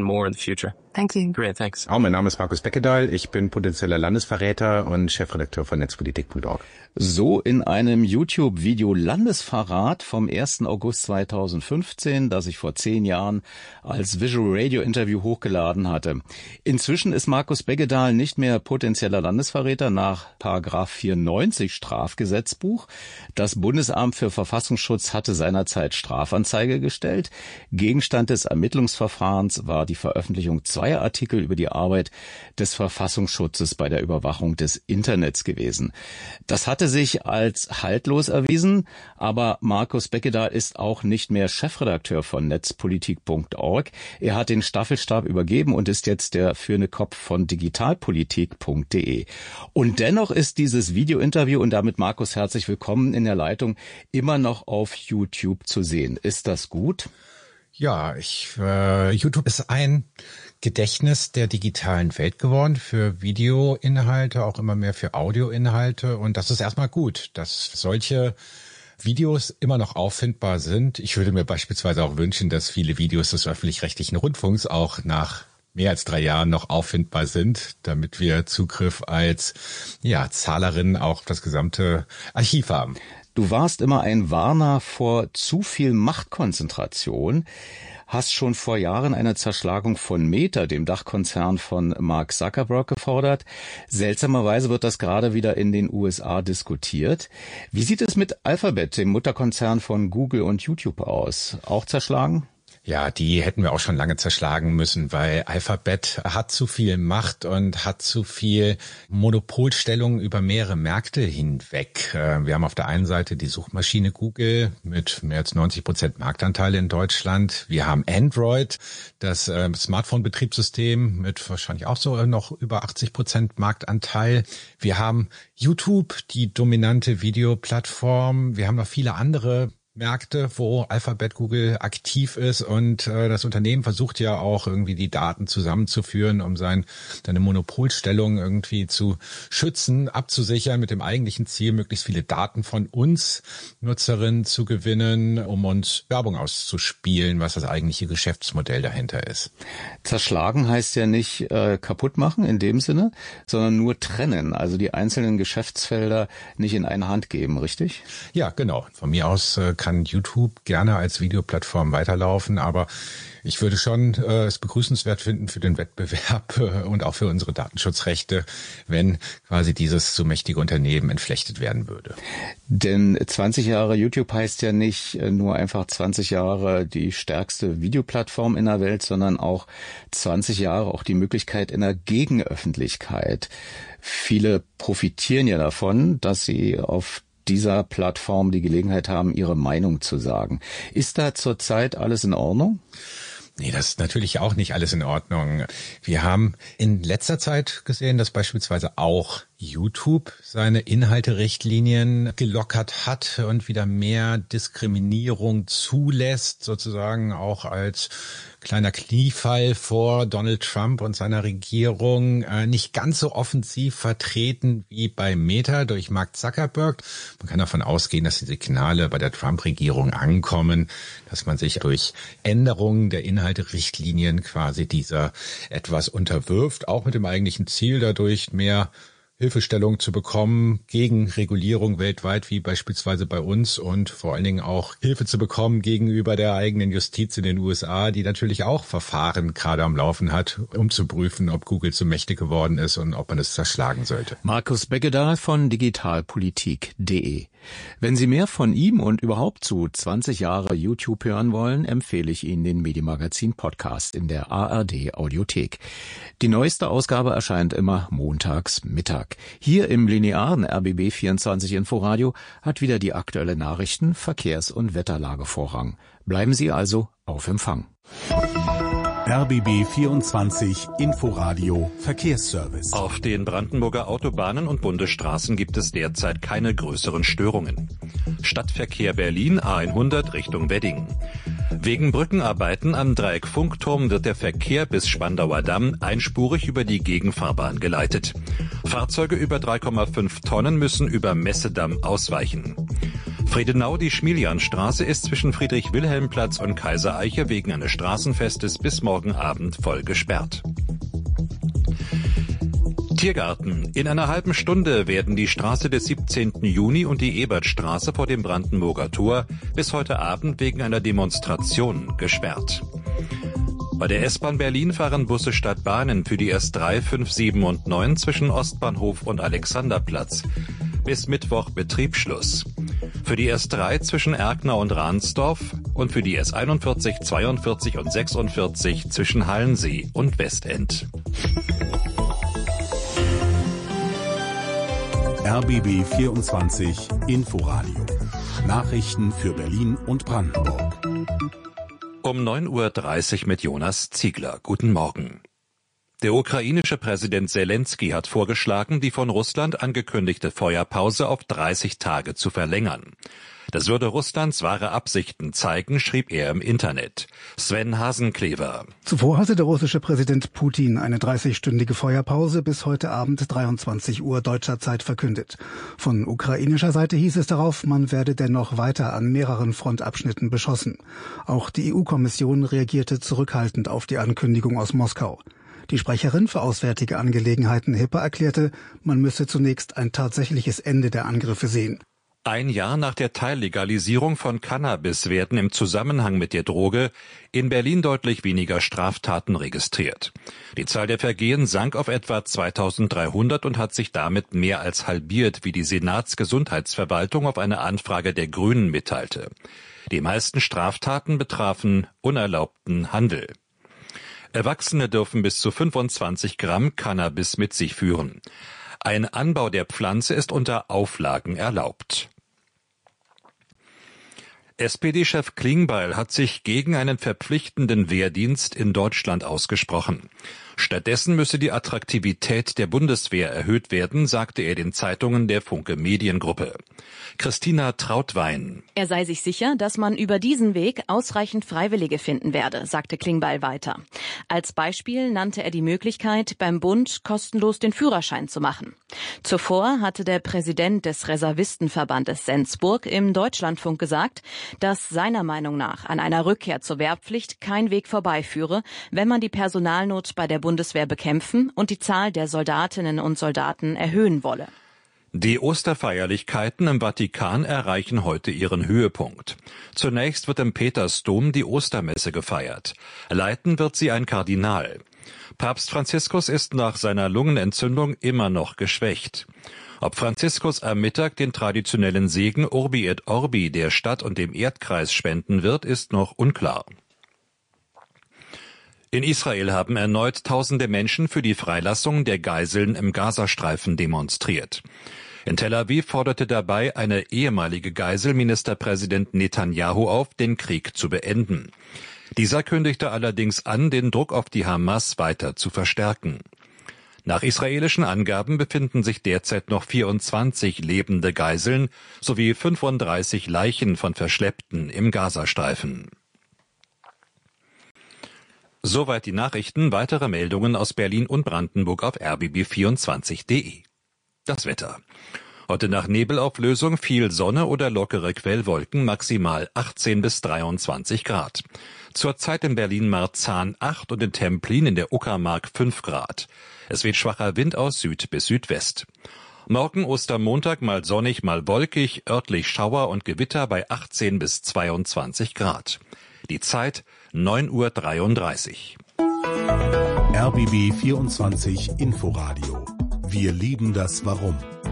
F: Thank you. Great, thanks. Oh, mein Name ist Markus Beckedahl. Ich bin potenzieller Landesverräter und Chefredakteur von netzpolitik punkt org.
D: So in einem YouTube-Video Landesverrat vom ersten August zweitausendfünfzehn, das ich vor zehn Jahren als Visual Radio Interview hochgeladen hatte. Inzwischen ist Markus Beckedahl nicht mehr potenzieller Landesverräter nach Paragraph vierundneunzig Strafgesetzbuch. Das Bundesamt für Verfassungsschutz hatte seinerzeit Strafanzeige gestellt. Gegenstand des Ermittlungsverfahrens war die Veröffentlichung zweier Artikel über die Arbeit des Verfassungsschutzes bei der Überwachung des Internets gewesen. Das hatte sich als haltlos erwiesen, aber Markus Beckedahl ist auch nicht mehr Chefredakteur von netzpolitik punkt org. Er hat den Staffelstab übergeben und ist jetzt der führende Kopf von digitalpolitik punkt de. Und dennoch ist dieses Videointerview, und damit Markus herzlich willkommen in der Leitung, immer noch auf YouTube zu sehen. Ist das gut?
G: Ja, ich, äh, YouTube ist ein Gedächtnis der digitalen Welt geworden, für Videoinhalte, auch immer mehr für Audioinhalte. Und das ist erstmal gut, dass solche Videos immer noch auffindbar sind. Ich würde mir beispielsweise auch wünschen, dass viele Videos des öffentlich-rechtlichen Rundfunks auch nach mehr als drei Jahren noch auffindbar sind, damit wir Zugriff als ja, Zahlerin auch auf das gesamte Archiv haben.
D: Du warst immer ein Warner vor zu viel Machtkonzentration, hast schon vor Jahren eine Zerschlagung von Meta, dem Dachkonzern von Mark Zuckerberg, gefordert. Seltsamerweise wird das gerade wieder in den U S A diskutiert. Wie sieht es mit Alphabet, dem Mutterkonzern von Google und YouTube, aus? Auch zerschlagen?
G: Ja, die hätten wir auch schon lange zerschlagen müssen, weil Alphabet hat zu viel Macht und hat zu viel Monopolstellung über mehrere Märkte hinweg. Wir haben auf der einen Seite die Suchmaschine Google mit mehr als neunzig Prozent Marktanteil in Deutschland. Wir haben Android, das Smartphone-Betriebssystem mit wahrscheinlich auch so noch über achtzig Prozent Marktanteil. Wir haben YouTube, die dominante Videoplattform. Wir haben noch viele andere Märkte, wo Alphabet Google aktiv ist, und äh, das Unternehmen versucht ja auch irgendwie die Daten zusammenzuführen, um sein seine Monopolstellung irgendwie zu schützen, abzusichern, mit dem eigentlichen Ziel, möglichst viele Daten von uns Nutzerinnen zu gewinnen, um uns Werbung auszuspielen, was das eigentliche Geschäftsmodell dahinter ist.
D: Zerschlagen heißt ja nicht äh, kaputt machen in dem Sinne, sondern nur trennen, also die einzelnen Geschäftsfelder nicht in eine Hand geben, richtig?
G: Ja, genau. Von mir aus äh, kann kann YouTube gerne als Videoplattform weiterlaufen, aber ich würde schon äh, es begrüßenswert finden für den Wettbewerb äh, und auch für unsere Datenschutzrechte, wenn quasi dieses so mächtige Unternehmen entflechtet werden würde.
D: Denn zwanzig Jahre YouTube heißt ja nicht nur einfach zwanzig Jahre die stärkste Videoplattform in der Welt, sondern auch zwanzig Jahre auch die Möglichkeit in der Gegenöffentlichkeit. Viele profitieren ja davon, dass sie auf dieser Plattform die Gelegenheit haben, ihre Meinung zu sagen. Ist da zurzeit alles in Ordnung?
G: Nee, das ist natürlich auch nicht alles in Ordnung. Wir haben in letzter Zeit gesehen, dass beispielsweise auch YouTube seine Inhalterichtlinien gelockert hat und wieder mehr Diskriminierung zulässt, sozusagen auch als kleiner Kniefall vor Donald Trump und seiner Regierung, äh, nicht ganz so offensiv vertreten wie bei Meta durch Mark Zuckerberg. Man kann davon ausgehen, dass die Signale bei der Trump-Regierung ankommen, dass man sich durch Änderungen der Inhalterichtlinien quasi dieser etwas unterwirft, auch mit dem eigentlichen Ziel, dadurch mehr Hilfestellung zu bekommen gegen Regulierung weltweit, wie beispielsweise bei uns, und vor allen Dingen auch Hilfe zu bekommen gegenüber der eigenen Justiz in den U S A, die natürlich auch Verfahren gerade am Laufen hat, um zu prüfen, ob Google zu mächtig geworden ist und ob man es zerschlagen sollte.
D: Markus Beckedahl von digitalpolitik punkt de. Wenn Sie mehr von ihm und überhaupt zu zwanzig Jahre YouTube hören wollen, empfehle ich Ihnen den Medienmagazin Podcast in der A R D Audiothek. Die neueste Ausgabe erscheint immer montags Mittag. Hier im linearen R B B vierundzwanzig Inforadio hat wieder die aktuelle Nachrichten-, Verkehrs- und Wetterlage Vorrang. Bleiben Sie also auf Empfang.
B: R B B vierundzwanzig Inforadio Verkehrsservice.
H: Auf den Brandenburger Autobahnen und Bundesstraßen gibt es derzeit keine größeren Störungen. Stadtverkehr Berlin A hundert Richtung Wedding. Wegen Brückenarbeiten am Dreieck Funkturm wird der Verkehr bis Spandauer Damm einspurig über die Gegenfahrbahn geleitet. Fahrzeuge über drei Komma fünf Tonnen müssen über Messedamm ausweichen. Friedenau, die Schmilianstraße ist zwischen Friedrich-Wilhelm-Platz und Kaiser-Eiche wegen eines Straßenfestes bis morgen Abend voll gesperrt. Tiergarten. In einer halben Stunde werden die Straße des siebzehnten Juni und die Ebertstraße vor dem Brandenburger Tor bis heute Abend wegen einer Demonstration gesperrt. Bei der S-Bahn Berlin fahren Busse statt Bahnen für die S drei, fünf, sieben und neun zwischen Ostbahnhof und Alexanderplatz. Bis Mittwoch Betriebsschluss. Für die S drei zwischen Erkner und Ransdorf und für die S einundvierzig, zweiundvierzig und sechsundvierzig zwischen Hallensee und Westend.
B: R B B vierundzwanzig Inforadio. Nachrichten für Berlin und Brandenburg.
H: Um neun Uhr dreißig mit Jonas Ziegler. Guten Morgen. Der ukrainische Präsident Selenskyj hat vorgeschlagen, die von Russland angekündigte Feuerpause auf dreißig Tage zu verlängern. Das würde Russlands wahre Absichten zeigen, schrieb er im Internet. Sven Hasenklever.
I: Zuvor hatte der russische Präsident Putin eine dreißigstündige Feuerpause bis heute Abend dreiundzwanzig Uhr deutscher Zeit verkündet. Von ukrainischer Seite hieß es darauf, man werde dennoch weiter an mehreren Frontabschnitten beschossen. Auch die E U-Kommission reagierte zurückhaltend auf die Ankündigung aus Moskau. Die Sprecherin für Auswärtige Angelegenheiten Hipper erklärte, man müsse zunächst ein tatsächliches Ende der Angriffe sehen.
H: Ein Jahr nach der Teillegalisierung von Cannabis werden im Zusammenhang mit der Droge in Berlin deutlich weniger Straftaten registriert. Die Zahl der Vergehen sank auf etwa zweitausenddreihundert und hat sich damit mehr als halbiert, wie die Senatsgesundheitsverwaltung auf eine Anfrage der Grünen mitteilte. Die meisten Straftaten betrafen unerlaubten Handel. Erwachsene dürfen bis zu fünfundzwanzig Gramm Cannabis mit sich führen. Ein Anbau der Pflanze ist unter Auflagen erlaubt. S P D-Chef Klingbeil hat sich gegen einen verpflichtenden Wehrdienst in Deutschland ausgesprochen. Stattdessen müsse die Attraktivität der Bundeswehr erhöht werden, sagte er den Zeitungen der Funke Mediengruppe. Christina Trautwein.
J: Er sei sich sicher, dass man über diesen Weg ausreichend Freiwillige finden werde, sagte Klingbeil weiter. Als Beispiel nannte er die Möglichkeit, beim Bund kostenlos den Führerschein zu machen. Zuvor hatte der Präsident des Reservistenverbandes Sensburg im Deutschlandfunk gesagt, dass seiner Meinung nach an einer Rückkehr zur Wehrpflicht kein Weg vorbeiführe, wenn man die Personalnot bei der Bundeswehr bekämpfen und die Zahl der Soldatinnen und Soldaten erhöhen wolle.
H: Die Osterfeierlichkeiten im Vatikan erreichen heute ihren Höhepunkt. Zunächst wird im Petersdom die Ostermesse gefeiert. Leiten wird sie ein Kardinal. Papst Franziskus ist nach seiner Lungenentzündung immer noch geschwächt. Ob Franziskus am Mittag den traditionellen Segen Urbi et Orbi der Stadt und dem Erdkreis spenden wird, ist noch unklar. In Israel haben erneut tausende Menschen für die Freilassung der Geiseln im Gazastreifen demonstriert. In Tel Aviv forderte dabei eine ehemalige Geisel Ministerpräsident Netanyahu auf, den Krieg zu beenden. Dieser kündigte allerdings an, den Druck auf die Hamas weiter zu verstärken. Nach israelischen Angaben befinden sich derzeit noch vierundzwanzig lebende Geiseln sowie fünfunddreißig Leichen von Verschleppten im Gazastreifen. Soweit die Nachrichten. Weitere Meldungen aus Berlin und Brandenburg auf r b b vierundzwanzig punkt d e. Das Wetter. Heute nach Nebelauflösung viel Sonne oder lockere Quellwolken, maximal achtzehn bis dreiundzwanzig Grad. Zurzeit in Berlin-Marzahn acht und in Templin in der Uckermark fünf Grad. Es weht schwacher Wind aus Süd bis Südwest. Morgen Ostermontag mal sonnig, mal wolkig, örtlich Schauer und Gewitter bei achtzehn bis zweiundzwanzig Grad. Die Zeit neun Uhr dreiunddreißig.
B: R B B vierundzwanzig Inforadio. Wir lieben das Warum.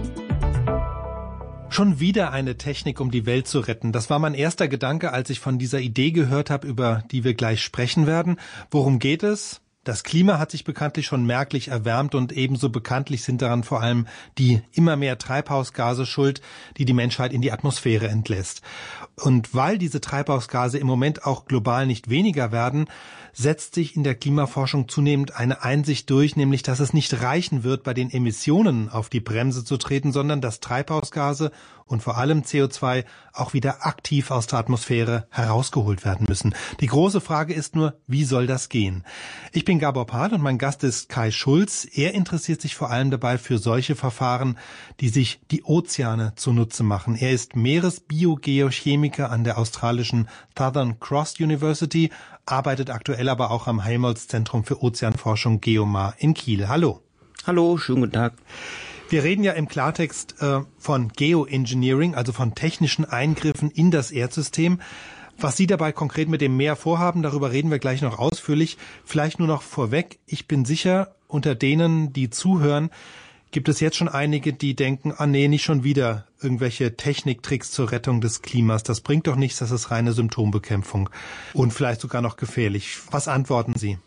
K: Schon wieder eine Technik, um die Welt zu retten. Das war mein erster Gedanke, als ich von dieser Idee gehört habe, über die wir gleich sprechen werden. Worum geht es? Das Klima hat sich bekanntlich schon merklich erwärmt und ebenso bekanntlich sind daran vor allem die immer mehr Treibhausgase schuld, die die Menschheit in die Atmosphäre entlässt. Und weil diese Treibhausgase im Moment auch global nicht weniger werden, setzt sich in der Klimaforschung zunehmend eine Einsicht durch, nämlich dass es nicht reichen wird, bei den Emissionen auf die Bremse zu treten, sondern dass Treibhausgase und vor allem C O zwei auch wieder aktiv aus der Atmosphäre herausgeholt werden müssen. Die große Frage ist nur, wie soll das gehen? Ich bin Gabor Pahl und mein Gast ist Kai Schulz. Er interessiert sich vor allem dabei für solche Verfahren, die sich die Ozeane zunutze machen. Er ist Meeresbiogeochemiker an der australischen Southern Cross University, arbeitet aktuell aber auch am Helmholtz-Zentrum für Ozeanforschung Geomar in Kiel. Hallo.
E: Hallo, schönen guten Tag.
K: Wir reden ja im Klartext äh, von Geoengineering, also von technischen Eingriffen in das Erdsystem. Was Sie dabei konkret mit dem Meer vorhaben, darüber reden wir gleich noch ausführlich. Vielleicht nur noch vorweg, ich bin sicher, unter denen, die zuhören, gibt es jetzt schon einige, die denken, ah nee, nicht schon wieder irgendwelche Techniktricks zur Rettung des Klimas. Das bringt doch nichts, das ist reine Symptombekämpfung und vielleicht sogar noch gefährlich. Was antworten Sie?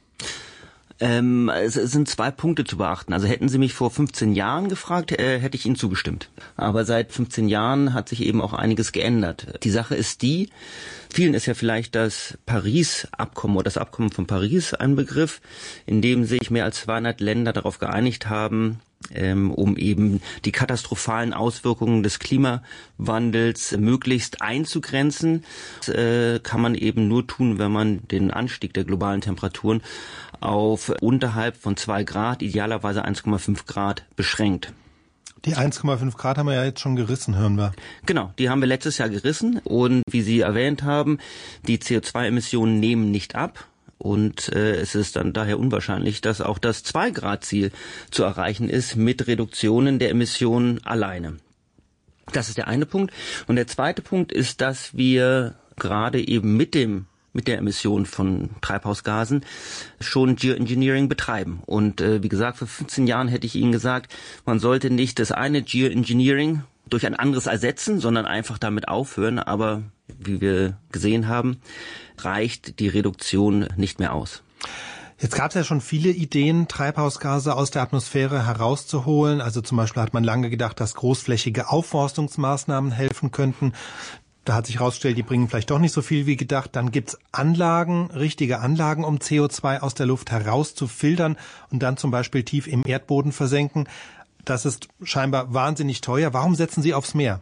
E: Ähm, es sind zwei Punkte zu beachten. Also hätten Sie mich vor fünfzehn Jahren gefragt, äh, hätte ich Ihnen zugestimmt. Aber seit fünfzehn Jahren hat sich eben auch einiges geändert. Die Sache ist die, vielen ist ja vielleicht das Paris-Abkommen oder das Abkommen von Paris ein Begriff, in dem sich mehr als zweihundert Länder darauf geeinigt haben, ähm, um eben die katastrophalen Auswirkungen des Klimawandels möglichst einzugrenzen. Das äh, kann man eben nur tun, wenn man den Anstieg der globalen Temperaturen auf unterhalb von zwei Grad, idealerweise eins Komma fünf Grad beschränkt.
K: Die eins Komma fünf Grad haben wir ja jetzt schon gerissen, hören wir.
E: Genau, die haben wir letztes Jahr gerissen und wie Sie erwähnt haben, die C O zwei Emissionen nehmen nicht ab. Und äh, es ist dann daher unwahrscheinlich, dass auch das zwei Grad Ziel zu erreichen ist mit Reduktionen der Emissionen alleine. Das ist der eine Punkt. Und der zweite Punkt ist, dass wir gerade eben mit dem mit der Emission von Treibhausgasen schon Geoengineering betreiben. Und äh, wie gesagt, vor fünfzehn Jahren hätte ich Ihnen gesagt, man sollte nicht das eine Geoengineering durch ein anderes ersetzen, sondern einfach damit aufhören. Aber wie wir gesehen haben, reicht die Reduktion nicht mehr aus.
K: Jetzt gab es ja schon viele Ideen, Treibhausgase aus der Atmosphäre herauszuholen. Also zum Beispiel hat man lange gedacht, dass großflächige Aufforstungsmaßnahmen helfen könnten. Da hat sich herausgestellt, die bringen vielleicht doch nicht so viel wie gedacht. Dann gibt's Anlagen, richtige Anlagen, um C O zwei aus der Luft herauszufiltern und dann zum Beispiel tief im Erdboden versenken. Das ist scheinbar wahnsinnig teuer. Warum setzen Sie aufs Meer?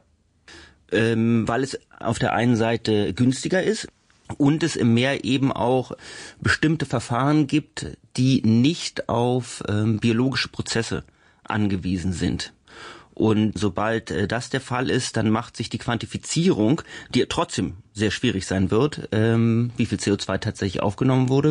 E: Ähm, weil es auf der einen Seite günstiger ist und es im Meer eben auch bestimmte Verfahren gibt, die nicht auf ähm, biologische Prozesse angewiesen sind. Und sobald äh, das der Fall ist, dann macht sich die Quantifizierung, die trotzdem sehr schwierig sein wird, ähm, wie viel C O zwei tatsächlich aufgenommen wurde.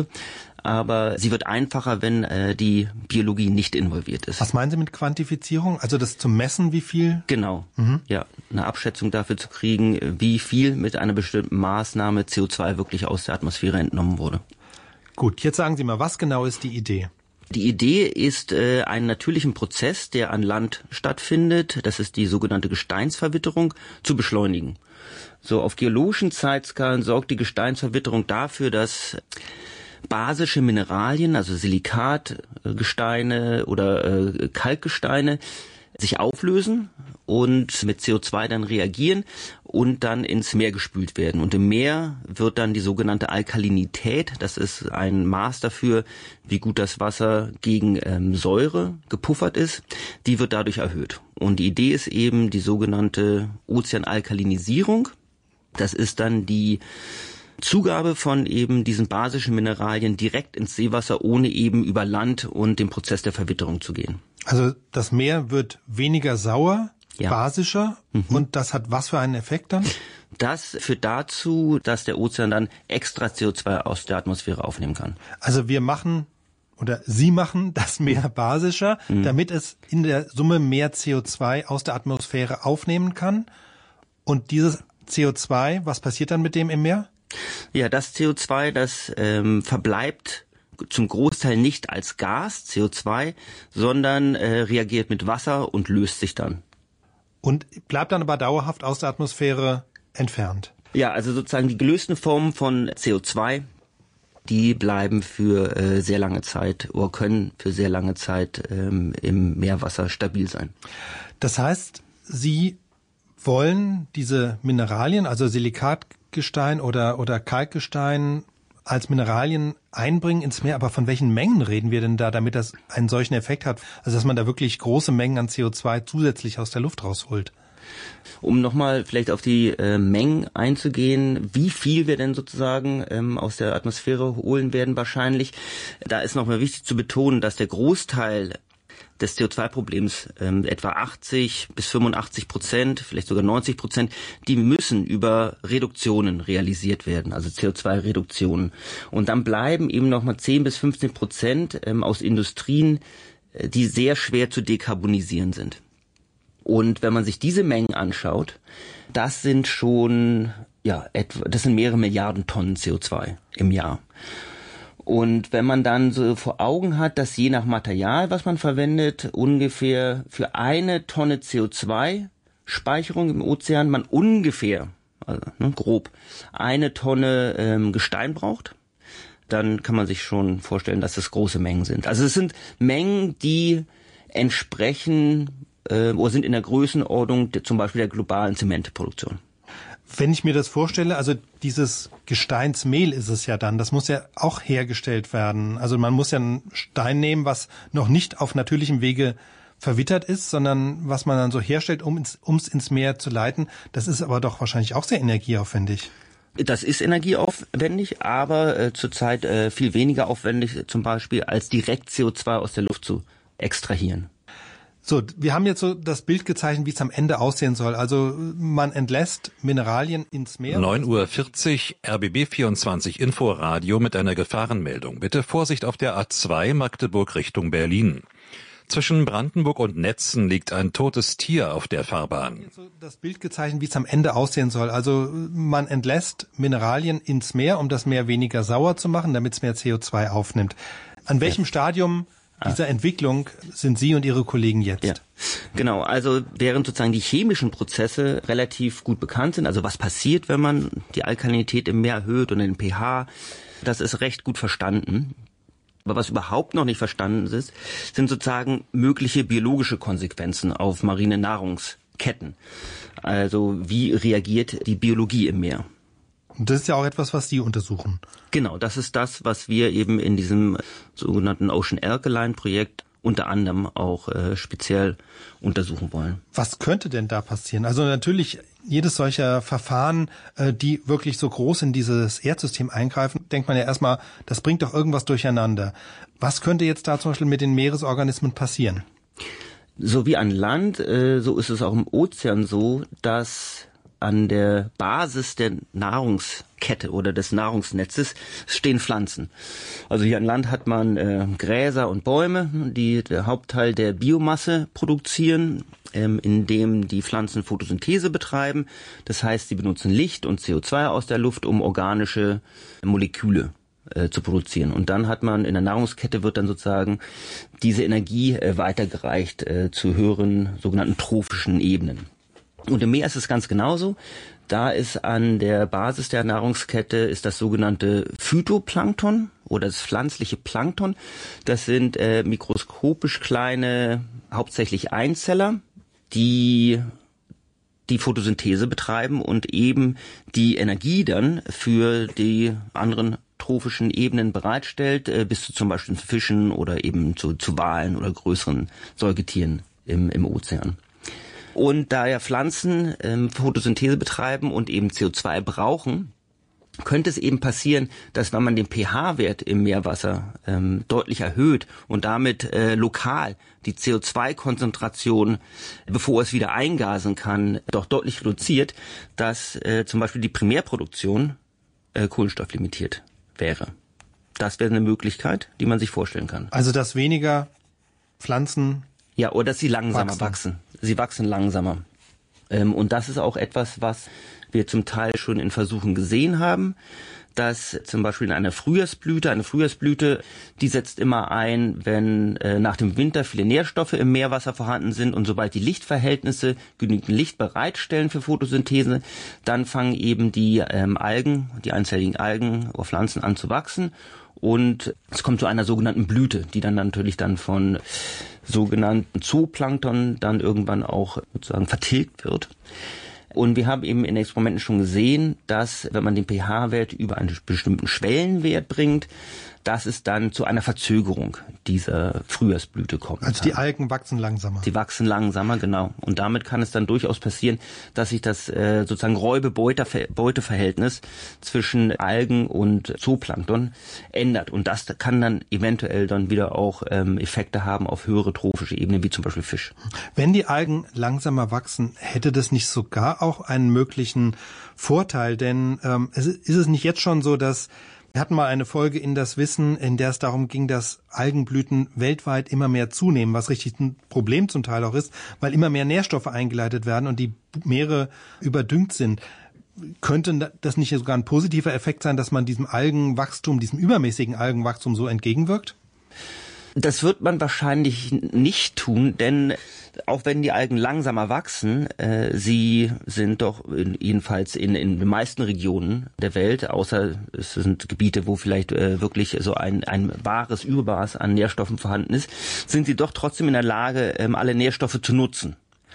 E: Aber sie wird einfacher, wenn äh, die Biologie nicht involviert ist.
K: Was meinen Sie mit Quantifizierung? Also das zu messen, wie viel?
E: Genau,
K: mhm.
E: ja, eine Abschätzung dafür zu kriegen, wie viel mit einer bestimmten Maßnahme C O zwei wirklich aus der Atmosphäre entnommen wurde.
K: Gut, jetzt sagen Sie mal, was genau ist die Idee?
E: Die Idee ist äh, einen natürlichen Prozess, der an Land stattfindet, das ist die sogenannte Gesteinsverwitterung, zu beschleunigen. So, auf geologischen Zeitskalen sorgt die Gesteinsverwitterung dafür, dass basische Mineralien, also Silikatgesteine oder äh, Kalkgesteine, sich auflösen und mit C O zwei dann reagieren und dann ins Meer gespült werden. Und im Meer wird dann die sogenannte Alkalinität, das ist ein Maß dafür, wie gut das Wasser gegen ähm, Säure gepuffert ist, die wird dadurch erhöht. Und die Idee ist eben die sogenannte Ozeanalkalinisierung. Das ist dann die Zugabe von eben diesen basischen Mineralien direkt ins Seewasser, ohne eben über Land und den Prozess der Verwitterung zu gehen.
K: Also das Meer wird weniger sauer,
E: ja.
K: basischer mhm. und das hat was für einen Effekt dann?
E: Das führt dazu, dass der Ozean dann extra C O zwei aus der Atmosphäre aufnehmen kann.
K: Also wir machen oder Sie machen das Meer basischer, mhm. damit es in der Summe mehr C O zwei aus der Atmosphäre aufnehmen kann. Und dieses C O zwei, was passiert dann mit dem im Meer?
E: Ja, das C O zwei, das ähm, verbleibt zum Großteil nicht als Gas, C O zwei, sondern äh, reagiert mit Wasser und löst sich dann.
K: Und bleibt dann aber dauerhaft aus der Atmosphäre entfernt?
E: Ja, also sozusagen die gelösten Formen von C O zwei, die bleiben für äh, sehr lange Zeit oder können für sehr lange Zeit ähm, im Meerwasser stabil sein.
K: Das heißt, Sie wollen diese Mineralien, also Silikatgestein oder, oder Kalkgestein, als Mineralien einbringen ins Meer. Aber von welchen Mengen reden wir denn da, damit das einen solchen Effekt hat? Also dass man da wirklich große Mengen an C O zwei zusätzlich aus der Luft rausholt.
E: Um nochmal vielleicht auf die äh, Mengen einzugehen, wie viel wir denn sozusagen ähm, aus der Atmosphäre holen werden wahrscheinlich. Da ist nochmal wichtig zu betonen, dass der Großteil des C O zwei Problems, ähm, etwa achtzig bis fünfundachtzig Prozent, vielleicht sogar neunzig Prozent, die müssen über Reduktionen realisiert werden, also C O zwei Reduktionen. Und dann bleiben eben nochmal zehn bis fünfzehn Prozent ähm, aus Industrien, äh, die sehr schwer zu dekarbonisieren sind. Und wenn man sich diese Mengen anschaut, das sind schon, ja, etwa, das sind mehrere Milliarden Tonnen C O zwei im Jahr. Und wenn man dann so vor Augen hat, dass je nach Material, was man verwendet, ungefähr für eine Tonne C O zwei Speicherung im Ozean man ungefähr, also ne, grob, eine Tonne ähm, Gestein braucht, dann kann man sich schon vorstellen, dass das große Mengen sind. Also es sind Mengen, die entsprechen äh, oder sind in der Größenordnung der, zum Beispiel der globalen Zementproduktion.
K: Wenn ich mir das vorstelle, also dieses Gesteinsmehl ist es ja dann, das muss ja auch hergestellt werden. Also man muss ja einen Stein nehmen, was noch nicht auf natürlichem Wege verwittert ist, sondern was man dann so herstellt, um es ins, ins Meer zu leiten. Das ist aber doch wahrscheinlich auch sehr energieaufwendig.
E: Das ist energieaufwendig, aber äh, zurzeit äh, viel weniger aufwendig zum Beispiel, als direkt C O zwei aus der Luft zu extrahieren.
K: So, wir haben jetzt so das Bild gezeichnet, wie es am Ende aussehen soll. Also man entlässt Mineralien ins Meer.
H: neun Uhr vierzig, R B B vierundzwanzig Inforadio mit einer Gefahrenmeldung. Bitte Vorsicht auf der A zwei Magdeburg Richtung Berlin. Zwischen Brandenburg und Netzen liegt ein totes Tier auf der Fahrbahn.
K: Jetzt so das Bild gezeichnet, wie es am Ende aussehen soll. Also man entlässt Mineralien ins Meer, um das Meer weniger sauer zu machen, damit es mehr C O zwei aufnimmt. An welchem ja. Stadium dieser Entwicklung sind Sie und Ihre Kollegen jetzt?
E: Ja, genau. Also während sozusagen die chemischen Prozesse relativ gut bekannt sind, also was passiert, wenn man die Alkalinität im Meer erhöht und den pH, das ist recht gut verstanden. Aber was überhaupt noch nicht verstanden ist, sind sozusagen mögliche biologische Konsequenzen auf marine Nahrungsketten. Also wie reagiert die Biologie im Meer?
K: Und das ist ja auch etwas, was Sie untersuchen.
E: Genau, das ist das, was wir eben in diesem sogenannten Ocean Alkaline Projekt unter anderem auch äh, speziell untersuchen wollen.
K: Was könnte denn da passieren? Also natürlich jedes solcher Verfahren, äh, die wirklich so groß in dieses Erdsystem eingreifen, denkt man ja erstmal, das bringt doch irgendwas durcheinander. Was könnte jetzt da zum Beispiel mit den Meeresorganismen passieren?
E: So wie an Land, äh, so ist es auch im Ozean so, dass an der Basis der Nahrungskette oder des Nahrungsnetzes stehen Pflanzen. Also hier an Land hat man äh, Gräser und Bäume, die der Hauptteil der Biomasse produzieren, ähm, indem die Pflanzen Photosynthese betreiben. Das heißt, sie benutzen Licht und C O zwei aus der Luft, um organische Moleküle äh, zu produzieren. Und dann hat man in der Nahrungskette wird dann sozusagen diese Energie äh, weitergereicht äh, zu höheren sogenannten trophischen Ebenen. Und im Meer ist es ganz genauso. Da ist an der Basis der Nahrungskette ist das sogenannte Phytoplankton oder das pflanzliche Plankton. Das sind äh, mikroskopisch kleine, hauptsächlich Einzeller, die die Photosynthese betreiben und eben die Energie dann für die anderen trophischen Ebenen bereitstellt, äh, bis zu zum Beispiel Fischen oder eben zu, zu Walen oder größeren Säugetieren im, im Ozean. Und da ja Pflanzen ähm, Photosynthese betreiben und eben C O zwei brauchen, könnte es eben passieren, dass wenn man den pH-Wert im Meerwasser ähm, deutlich erhöht und damit äh, lokal die C O zwei Konzentration, bevor es wieder eingasen kann, doch deutlich reduziert, dass äh, zum Beispiel die Primärproduktion äh, kohlenstofflimitiert wäre. Das wäre eine Möglichkeit, die man sich vorstellen kann.
K: Also dass weniger Pflanzen
E: Ja, oder dass sie langsamer wachsen. wachsen. Sie wachsen langsamer. Ähm, und das ist auch etwas, was wir zum Teil schon in Versuchen gesehen haben, dass zum Beispiel in einer Frühjahrsblüte, eine Frühjahrsblüte, die setzt immer ein, wenn äh, nach dem Winter viele Nährstoffe im Meerwasser vorhanden sind und sobald die Lichtverhältnisse genügend Licht bereitstellen für Photosynthese, dann fangen eben die ähm, Algen, die einzelligen Algen oder Pflanzen an zu wachsen. Und es kommt zu einer sogenannten Blüte, die dann natürlich dann von sogenannten Zooplankton dann irgendwann auch sozusagen vertilgt wird. Und wir haben eben in Experimenten schon gesehen, dass wenn man den pH-Wert über einen bestimmten Schwellenwert bringt, dass es dann zu einer Verzögerung dieser Frühjahrsblüte kommt.
K: Also die Algen wachsen langsamer.
E: Die wachsen langsamer, genau. Und damit kann es dann durchaus passieren, dass sich das äh, sozusagen Räube-Beute-Verhältnis zwischen Algen und Zooplankton ändert. Und das kann dann eventuell dann wieder auch ähm, Effekte haben auf höhere trophische Ebenen, wie zum Beispiel Fisch.
K: Wenn die Algen langsamer wachsen, hätte das nicht sogar auch einen möglichen Vorteil? Denn ähm, es ist es nicht jetzt schon so, dass wir hatten mal eine Folge in das Wissen, in der es darum ging, dass Algenblüten weltweit immer mehr zunehmen, was richtig ein Problem zum Teil auch ist, weil immer mehr Nährstoffe eingeleitet werden und die Meere überdüngt sind. Könnte das nicht sogar ein positiver Effekt sein, dass man diesem Algenwachstum, diesem übermäßigen Algenwachstum so entgegenwirkt?
E: Das wird man wahrscheinlich nicht tun, denn auch wenn die Algen langsamer wachsen, äh, sie sind doch in, jedenfalls in, in den meisten Regionen der Welt, außer es sind Gebiete, wo vielleicht äh, wirklich so ein, ein wahres Übermaß an Nährstoffen vorhanden ist, sind sie doch trotzdem in der Lage, ähm, alle Nährstoffe zu nutzen.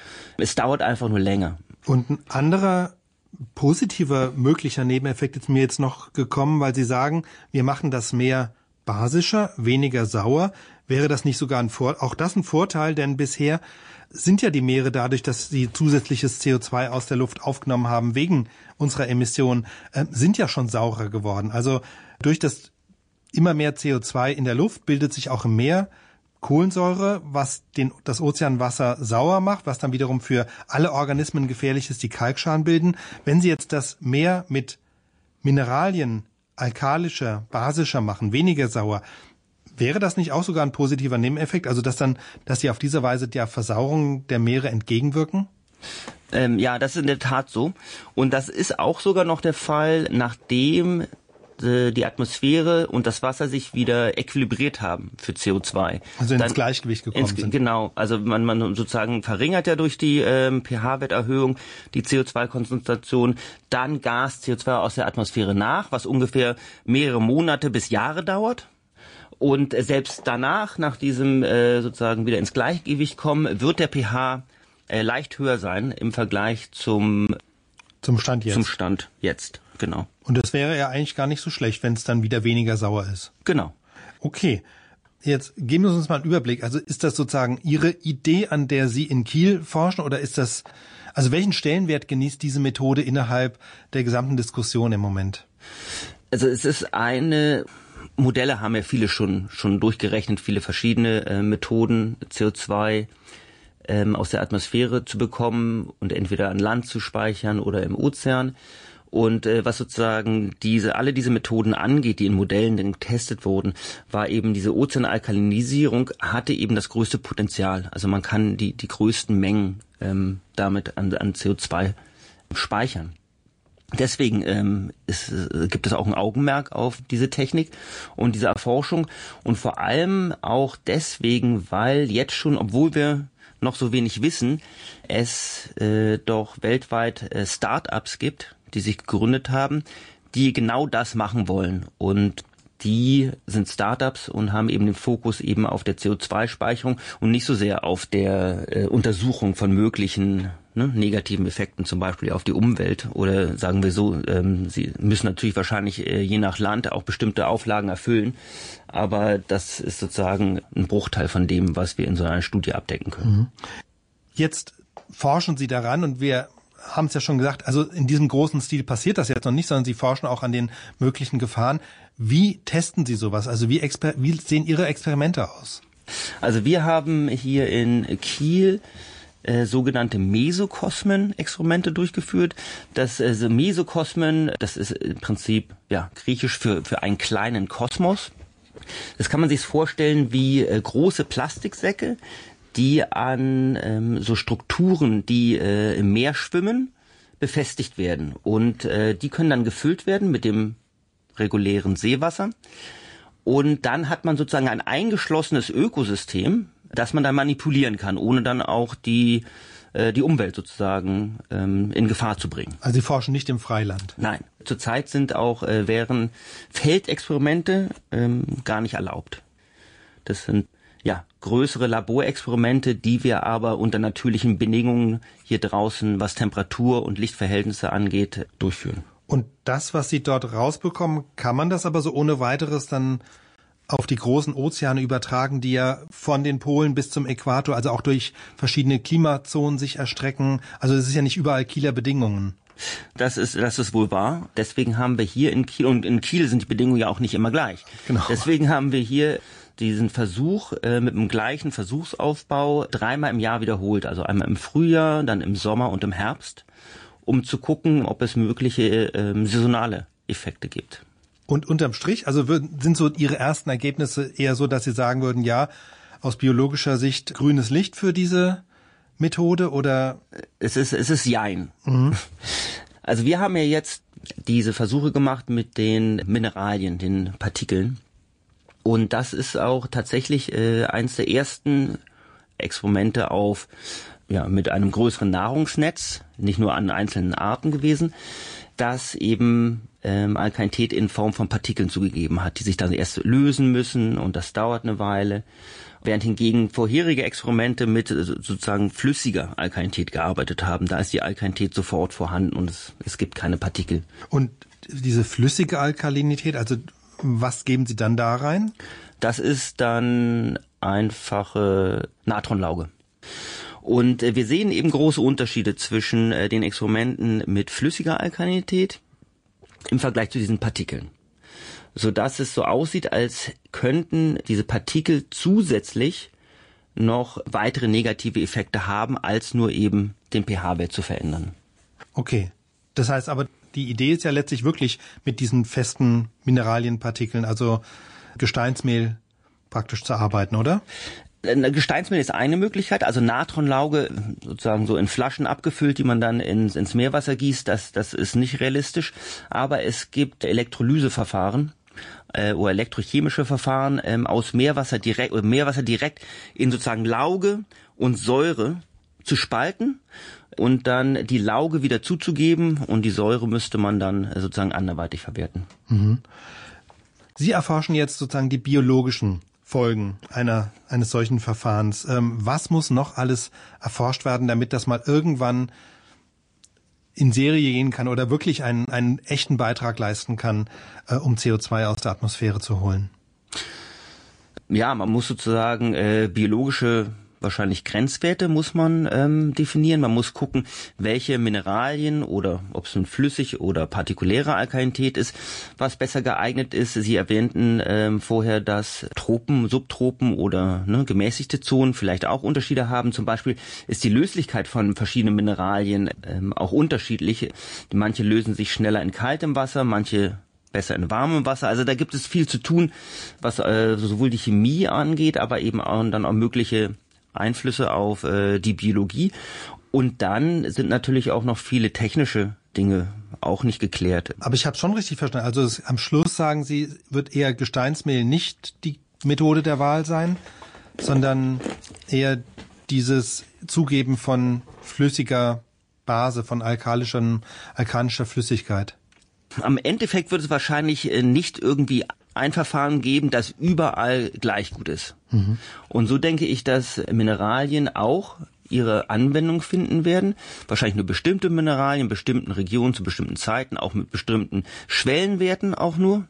E: Es dauert einfach nur länger.
K: Und ein anderer positiver möglicher Nebeneffekt ist mir jetzt noch gekommen, weil Sie sagen, wir machen das mehr basischer, weniger sauer. Wäre das nicht sogar ein Vor- auch das ein Vorteil, denn bisher sind ja die Meere dadurch, dass sie zusätzliches C O zwei aus der Luft aufgenommen haben wegen unserer Emissionen, äh, sind ja schon saurer geworden. Also durch das immer mehr C O zwei in der Luft bildet sich auch im Meer Kohlensäure, was den, das Ozeanwasser sauer macht, was dann wiederum für alle Organismen gefährlich ist, die Kalkschalen bilden. Wenn Sie jetzt das Meer mit Mineralien alkalischer, basischer machen, weniger sauer, wäre das nicht auch sogar ein positiver Nebeneffekt? Also dass dann, dass sie auf diese Weise der Versauerung der Meere entgegenwirken?
E: Ähm, ja, das ist in der Tat so. Und das ist auch sogar noch der Fall, nachdem äh, die Atmosphäre und das Wasser sich wieder äquilibriert haben für C O zwei.
K: Also ins
E: dann,
K: Gleichgewicht gekommen
E: ins,
K: sind.
E: Genau. Also man, man sozusagen verringert ja durch die ähm, pH-Werterhöhung die C O zwei Konzentration, dann Gas C O zwei aus der Atmosphäre nach, was ungefähr mehrere Monate bis Jahre dauert. Und selbst danach, nach diesem äh, sozusagen wieder ins Gleichgewicht kommen, wird der pH äh, leicht höher sein im Vergleich zum
K: zum Stand jetzt.
E: Zum Stand jetzt, genau.
K: Und das wäre ja eigentlich gar nicht so schlecht, wenn es dann wieder weniger sauer ist.
E: Genau.
K: Okay. Jetzt geben wir uns mal einen Überblick. Also ist das sozusagen Ihre Idee, an der Sie in Kiel forschen, oder ist das, also welchen Stellenwert genießt diese Methode innerhalb der gesamten Diskussion im Moment?
E: Also es ist eine Modelle haben ja viele schon schon durchgerechnet, viele verschiedene äh, Methoden, C O zwei ähm, aus der Atmosphäre zu bekommen und entweder an Land zu speichern oder im Ozean. Und äh, was sozusagen diese alle diese Methoden angeht, die in Modellen dann getestet wurden, war eben diese Ozeanalkalinisierung hatte eben das größte Potenzial. Also man kann die die größten Mengen ähm, damit an, an C O zwei speichern. Deswegen ähm, ist, äh, gibt es auch ein Augenmerk auf diese Technik und diese Erforschung und vor allem auch deswegen, weil jetzt schon, obwohl wir noch so wenig wissen, es äh, doch weltweit äh, Start-ups gibt, die sich gegründet haben, die genau das machen wollen. Und die sind Startups und haben eben den Fokus eben auf der C O zwei Speicherung und nicht so sehr auf der äh, Untersuchung von möglichen ne, negativen Effekten, zum Beispiel auf die Umwelt. Oder sagen wir so, ähm, sie müssen natürlich wahrscheinlich äh, je nach Land auch bestimmte Auflagen erfüllen. Aber das ist sozusagen ein Bruchteil von dem, was wir in so einer Studie abdecken können.
K: Jetzt forschen Sie daran und wir haben es ja schon gesagt, also in diesem großen Stil passiert das jetzt noch nicht, sondern Sie forschen auch an den möglichen Gefahren. Wie testen Sie sowas? Also wie, exper- wie sehen Ihre Experimente aus?
E: Also wir haben hier in Kiel äh, sogenannte Mesokosmen-Experimente durchgeführt. Das äh, so Mesokosmen, das ist im Prinzip ja griechisch für für einen kleinen Kosmos. Das kann man sich vorstellen wie äh, große Plastiksäcke, die an ähm, so Strukturen, die äh, im Meer schwimmen, befestigt werden. Und äh, die können dann gefüllt werden mit dem regulären Seewasser. Und dann hat man sozusagen ein eingeschlossenes Ökosystem, das man dann manipulieren kann, ohne dann auch die äh, die Umwelt sozusagen ähm, in Gefahr zu bringen.
K: Also Sie forschen nicht im Freiland?
E: Nein. Zurzeit sind auch äh, wären Feldexperimente ähm, gar nicht erlaubt. Das sind ja, größere Laborexperimente, die wir aber unter natürlichen Bedingungen hier draußen, was Temperatur und Lichtverhältnisse angeht, durchführen.
K: Und das, was Sie dort rausbekommen, kann man das aber so ohne weiteres dann auf die großen Ozeane übertragen, die ja von den Polen bis zum Äquator, also auch durch verschiedene Klimazonen sich erstrecken. Also es ist ja nicht überall Kieler Bedingungen.
E: Das ist, das ist wohl wahr. Deswegen haben wir hier in Kiel, und in Kiel sind die Bedingungen ja auch nicht immer gleich. Genau. Deswegen haben wir hier diesen Versuch äh, mit dem gleichen Versuchsaufbau dreimal im Jahr wiederholt. Also einmal im Frühjahr, dann im Sommer und im Herbst, um zu gucken, ob es mögliche äh, saisonale Effekte gibt.
K: Und unterm Strich, also sind so Ihre ersten Ergebnisse eher so, dass Sie sagen würden, ja, aus biologischer Sicht grünes Licht für diese Methode, oder?
E: Es ist, es ist Jein.
K: Mhm.
E: Also wir haben ja jetzt diese Versuche gemacht mit den Mineralien, den Partikeln. Und das ist auch tatsächlich äh, eines der ersten Experimente auf, ja, mit einem größeren Nahrungsnetz, nicht nur an einzelnen Arten gewesen, das eben ähm, Alkalinität in Form von Partikeln zugegeben hat, die sich dann erst lösen müssen, und das dauert eine Weile. Während hingegen vorherige Experimente mit sozusagen flüssiger Alkalinität gearbeitet haben. Da ist die Alkalinität sofort vorhanden und es, es gibt keine Partikel.
K: Und diese flüssige Alkalinität, also was geben Sie dann da rein?
E: Das ist dann einfache Natronlauge. Und äh, wir sehen eben große Unterschiede zwischen äh, den Experimenten mit flüssiger Alkalinität im Vergleich zu diesen Partikeln. Sodass es so aussieht, als könnten diese Partikel zusätzlich noch weitere negative Effekte haben, als nur eben den pH-Wert zu verändern.
K: Okay, das heißt aber, die Idee ist ja letztlich wirklich mit diesen festen Mineralienpartikeln, also Gesteinsmehl praktisch zu arbeiten, oder?
E: Gesteinsmehl ist eine Möglichkeit, also Natronlauge sozusagen so in Flaschen abgefüllt, die man dann ins, ins Meerwasser gießt, das, das ist nicht realistisch. Aber es gibt Elektrolyseverfahren äh, oder elektrochemische Verfahren ähm, aus Meerwasser direkt oder Meerwasser direkt in sozusagen Lauge und Säure zu spalten und dann die Lauge wieder zuzugeben, und die Säure müsste man dann sozusagen anderweitig verwerten.
K: Mhm. Sie erforschen jetzt sozusagen die biologischen Folgen einer, eines solchen Verfahrens. Ähm, was muss noch alles erforscht werden, damit das mal irgendwann in Serie gehen kann oder wirklich einen, einen echten Beitrag leisten kann, äh, um C O zwei aus der Atmosphäre zu holen?
E: Ja, man muss sozusagen äh, biologische wahrscheinlich Grenzwerte muss man ähm, definieren. Man muss gucken, welche Mineralien oder ob es nun flüssig oder partikuläre Alkalinität ist, was besser geeignet ist. Sie erwähnten ähm, vorher, dass Tropen, Subtropen oder ne, gemäßigte Zonen vielleicht auch Unterschiede haben. Zum Beispiel ist die Löslichkeit von verschiedenen Mineralien ähm, auch unterschiedlich. Manche lösen sich schneller in kaltem Wasser, manche besser in warmem Wasser. Also da gibt es viel zu tun, was äh, sowohl die Chemie angeht, aber eben auch dann auch mögliche Einflüsse auf äh, die Biologie. Und dann sind natürlich auch noch viele technische Dinge auch nicht geklärt.
K: Aber ich habe schon richtig verstanden. Also es, am Schluss sagen Sie, wird eher Gesteinsmehl nicht die Methode der Wahl sein, sondern eher dieses Zugeben von flüssiger Base, von alkalischer, alkanischer Flüssigkeit.
E: Am Endeffekt wird es wahrscheinlich nicht irgendwie ein Verfahren geben, das überall gleich gut ist. Mhm. Und so denke ich, dass Mineralien auch ihre Anwendung finden werden. Wahrscheinlich nur bestimmte Mineralien in bestimmten Regionen zu bestimmten Zeiten, auch mit bestimmten Schwellenwerten auch nur.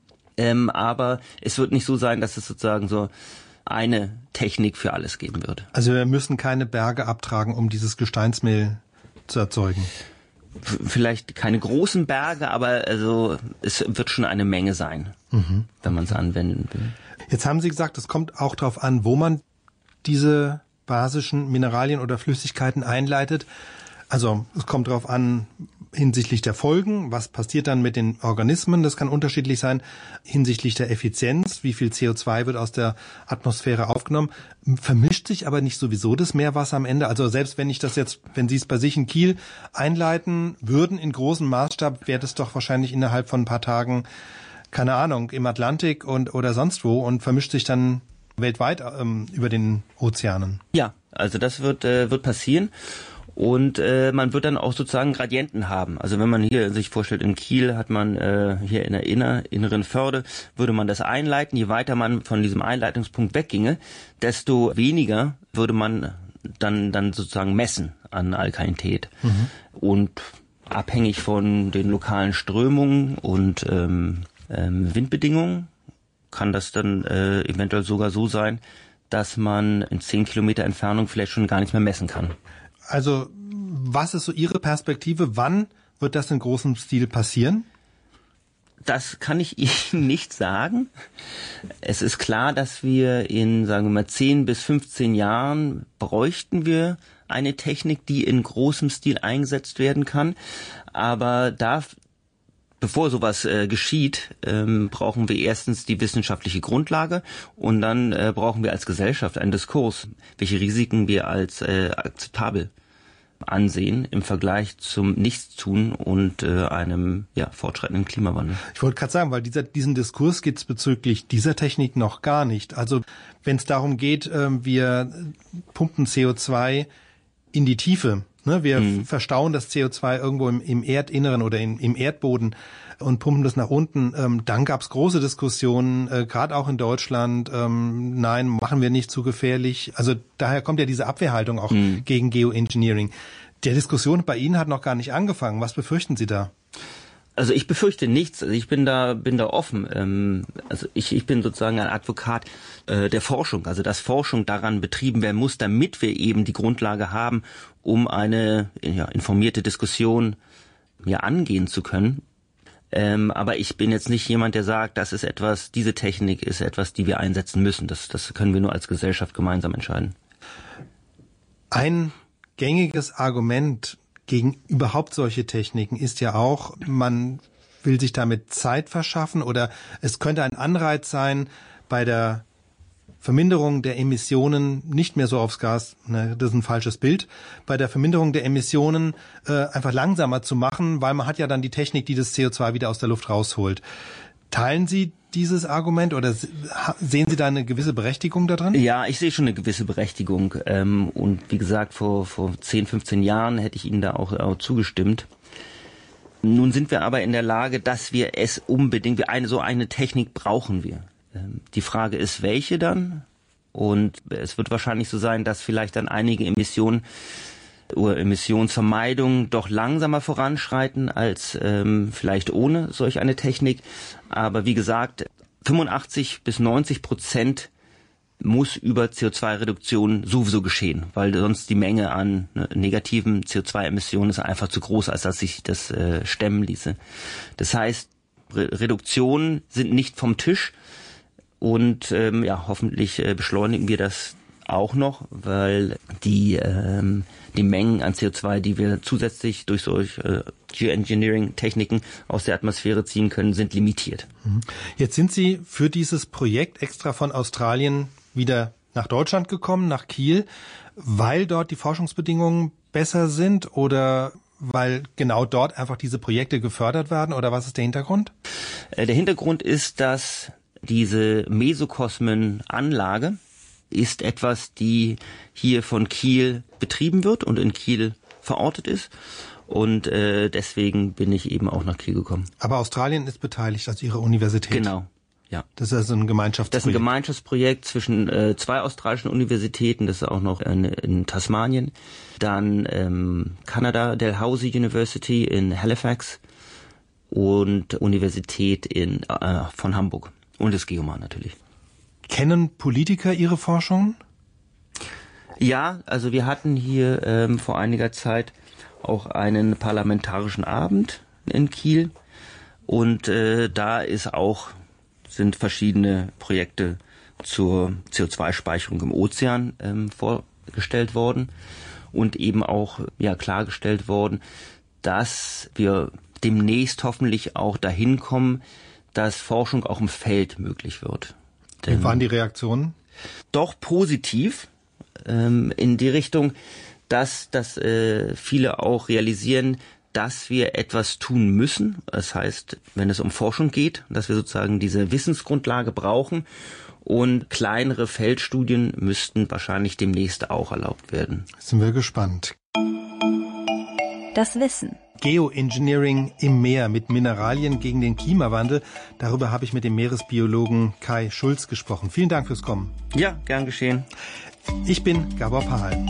E: Ähm, aber es wird nicht so sein, dass es sozusagen so eine Technik für alles geben wird.
K: Also wir müssen keine Berge abtragen, um dieses Gesteinsmehl zu erzeugen.
E: Vielleicht keine großen Berge, aber also es wird schon eine Menge sein, mhm. wenn man es anwenden will.
K: Jetzt haben Sie gesagt, es kommt auch darauf an, wo man diese basischen Mineralien oder Flüssigkeiten einleitet. Also es kommt darauf an hinsichtlich der Folgen, was passiert dann mit den Organismen, das kann unterschiedlich sein, hinsichtlich der Effizienz, wie viel C O zwei wird aus der Atmosphäre aufgenommen, vermischt sich aber nicht sowieso das Meerwasser am Ende. Also selbst wenn ich das jetzt, wenn Sie es bei sich in Kiel einleiten würden in großem Maßstab, wäre das doch wahrscheinlich innerhalb von ein paar Tagen, keine Ahnung, im Atlantik und oder sonst wo und vermischt sich dann weltweit ähm, über den Ozeanen.
E: Ja, also das wird äh, wird passieren. Und äh, man wird dann auch sozusagen Gradienten haben. Also wenn man hier sich vorstellt, in Kiel hat man äh, hier in der inner, inneren Förde, würde man das einleiten. Je weiter man von diesem Einleitungspunkt wegginge, desto weniger würde man dann, dann sozusagen messen an Alkalinität. Mhm. Und abhängig von den lokalen Strömungen und ähm, ähm, Windbedingungen kann das dann äh, eventuell sogar so sein, dass man in zehn Kilometer Entfernung vielleicht schon gar nichts mehr messen kann.
K: Also was ist so Ihre Perspektive? Wann wird das in großem Stil passieren?
E: Das kann ich Ihnen nicht sagen. Es ist klar, dass wir in, sagen wir mal, zehn bis fünfzehn Jahren bräuchten wir eine Technik, die in großem Stil eingesetzt werden kann. Aber da, bevor sowas äh, geschieht, ähm, brauchen wir erstens die wissenschaftliche Grundlage und dann äh, brauchen wir als Gesellschaft einen Diskurs, welche Risiken wir als äh, akzeptabel ansehen im Vergleich zum Nichtstun und äh, einem ja, fortschreitenden Klimawandel.
K: Ich wollte gerade sagen, weil dieser, diesen Diskurs gibt es bezüglich dieser Technik noch gar nicht. Also wenn es darum geht, äh, wir pumpen C O zwei in die Tiefe, ne? Wir mhm. verstauen das C O zwei irgendwo im, im Erdinneren oder in, im Erdboden und pumpen das nach unten. Ähm, dann gab es große Diskussionen, äh, gerade auch in Deutschland. Ähm, nein, machen wir nicht zu gefährlich. Also daher kommt ja diese Abwehrhaltung auch mhm. gegen Geoengineering. Der Diskussion bei Ihnen hat noch gar nicht angefangen. Was befürchten Sie da?
E: Also ich befürchte nichts. Also ich bin da bin da offen. Ähm, also ich ich bin sozusagen ein Advokat äh, der Forschung. Also dass Forschung daran betrieben werden muss, damit wir eben die Grundlage haben, um eine ja, informierte Diskussion ja angehen zu können. Ähm, aber ich bin jetzt nicht jemand, der sagt, das ist etwas, diese Technik ist etwas, die wir einsetzen müssen. Das, das können wir nur als Gesellschaft gemeinsam entscheiden.
K: Ein gängiges Argument gegen überhaupt solche Techniken ist ja auch, man will sich damit Zeit verschaffen oder es könnte ein Anreiz sein, bei der Verminderung der Emissionen nicht mehr so aufs Gas, ne, das ist ein falsches Bild, bei der Verminderung der Emissionen äh, einfach langsamer zu machen, weil man hat ja dann die Technik, die das C O zwei wieder aus der Luft rausholt. Teilen Sie dieses Argument oder sehen Sie da eine gewisse Berechtigung da drin?
E: Ja, ich sehe schon eine gewisse Berechtigung. Ähm, und wie gesagt, vor, vor zehn, fünfzehn Jahren hätte ich Ihnen da auch, auch zugestimmt. Nun sind wir aber in der Lage, dass wir es unbedingt, wir eine, so eine Technik brauchen wir. Die Frage ist, welche dann? Und es wird wahrscheinlich so sein, dass vielleicht dann einige Emissionen oder Emissionsvermeidung doch langsamer voranschreiten als ähm, vielleicht ohne solch eine Technik. Aber wie gesagt, fünfundachtzig bis neunzig Prozent muss über C O zwei Reduktion sowieso geschehen, weil sonst die Menge an ne, negativen C O zwei Emissionen ist einfach zu groß, als dass sich das äh, stemmen ließe. Das heißt, Re- Reduktionen sind nicht vom Tisch. Und ähm, ja, hoffentlich äh, beschleunigen wir das auch noch, weil die ähm, die Mengen an C O zwei, die wir zusätzlich durch solche äh, Geoengineering-Techniken aus der Atmosphäre ziehen können, sind limitiert.
K: Jetzt sind Sie für dieses Projekt extra von Australien wieder nach Deutschland gekommen, nach Kiel, weil dort die Forschungsbedingungen besser sind oder weil genau dort einfach diese Projekte gefördert werden, oder was ist der Hintergrund?
E: Äh, der Hintergrund ist, dass diese Mesokosmen-Anlage ist etwas, die hier von Kiel betrieben wird und in Kiel verortet ist. Und äh, deswegen bin ich eben auch nach Kiel gekommen.
K: Aber Australien ist beteiligt, also Ihre Universität?
E: Genau, ja.
K: Das ist also ein Gemeinschaftsprojekt?
E: Das ist ein Gemeinschaftsprojekt zwischen äh, zwei australischen Universitäten. Das ist auch noch in, in Tasmanien. Dann ähm, Kanada, Dalhousie University in Halifax und Universität in, äh, von Hamburg. Und das Geomar natürlich.
K: Kennen Politiker Ihre Forschung?
E: Ja, also wir hatten hier ähm, vor einiger Zeit auch einen parlamentarischen Abend in Kiel. Und äh, da ist auch, sind verschiedene Projekte zur C O zwei Speicherung im Ozean ähm, vorgestellt worden. Und eben auch ja klargestellt worden, dass wir demnächst hoffentlich auch dahin kommen, dass Forschung auch im Feld möglich wird.
K: Denn wie waren die Reaktionen?
E: Doch positiv, ähm, in die Richtung, dass, dass äh, viele auch realisieren, dass wir etwas tun müssen. Das heißt, wenn es um Forschung geht, dass wir sozusagen diese Wissensgrundlage brauchen und kleinere Feldstudien müssten wahrscheinlich demnächst auch erlaubt werden.
K: Sind wir gespannt.
L: das Wissen.
K: Geoengineering im Meer mit Mineralien gegen den Klimawandel. Darüber habe ich mit dem Meeresbiologen Kai Schulz gesprochen. Vielen Dank fürs Kommen.
E: Ja, gern geschehen.
K: Ich bin Gabor Pahl.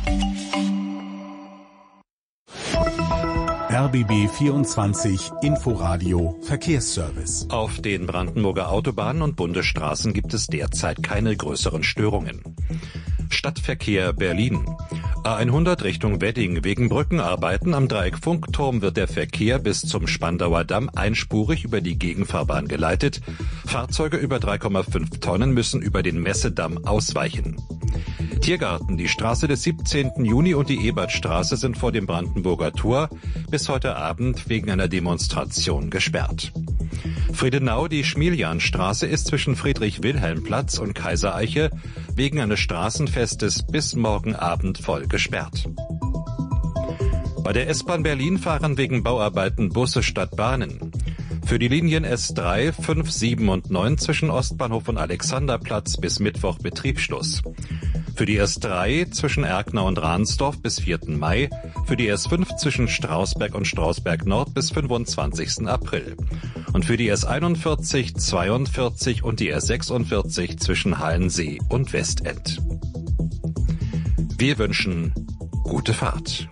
B: R B B vierundzwanzig Inforadio Verkehrsservice.
H: Auf den Brandenburger Autobahnen und Bundesstraßen gibt es derzeit keine größeren Störungen. Stadtverkehr Berlin. A hundert Richtung Wedding. Wegen Brückenarbeiten am Dreieck Funkturm wird der Verkehr bis zum Spandauer Damm einspurig über die Gegenfahrbahn geleitet. Fahrzeuge über drei Komma fünf Tonnen müssen über den Messedamm ausweichen. Tiergarten. Die Straße des siebzehnten Juni und die Ebertstraße sind vor dem Brandenburger Tor bis heute Abend wegen einer Demonstration gesperrt. Friedenau. Die Schmiljanstraße ist zwischen Friedrich-Wilhelm-Platz und Kaisereiche wegen eines Straßenfestes bis morgen Abend voll gesperrt. Bei der S-Bahn Berlin fahren wegen Bauarbeiten Busse statt Bahnen. Für die Linien S drei, fünf, sieben und neun zwischen Ostbahnhof und Alexanderplatz bis Mittwoch Betriebsschluss. Für die S drei zwischen Erkner und Ransdorf bis vierten Mai, für die S fünf zwischen Strausberg und Strausberg Nord bis fünfundzwanzigsten April. Und für die S einundvierzig, zweiundvierzig und die S sechsundvierzig zwischen Hallensee und Westend. Wir wünschen gute Fahrt.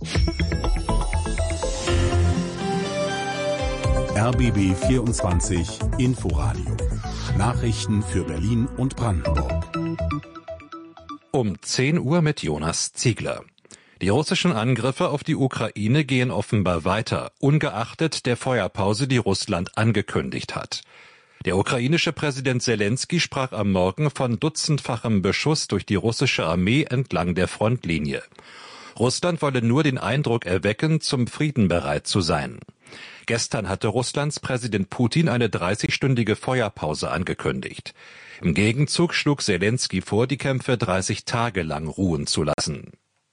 B: R B B vierundzwanzig Inforadio. Nachrichten für Berlin und Brandenburg.
H: Um zehn Uhr mit Jonas Ziegler. Die russischen Angriffe auf die Ukraine gehen offenbar weiter, ungeachtet der Feuerpause, die Russland angekündigt hat. Der ukrainische Präsident Selenskyj sprach am Morgen von dutzendfachem Beschuss durch die russische Armee entlang der Frontlinie. Russland wolle nur den Eindruck erwecken, zum Frieden bereit zu sein. Gestern hatte Russlands Präsident Putin eine dreißigstündige Feuerpause angekündigt. Im Gegenzug schlug Selenskyj vor, die Kämpfe dreißig Tage lang ruhen zu lassen.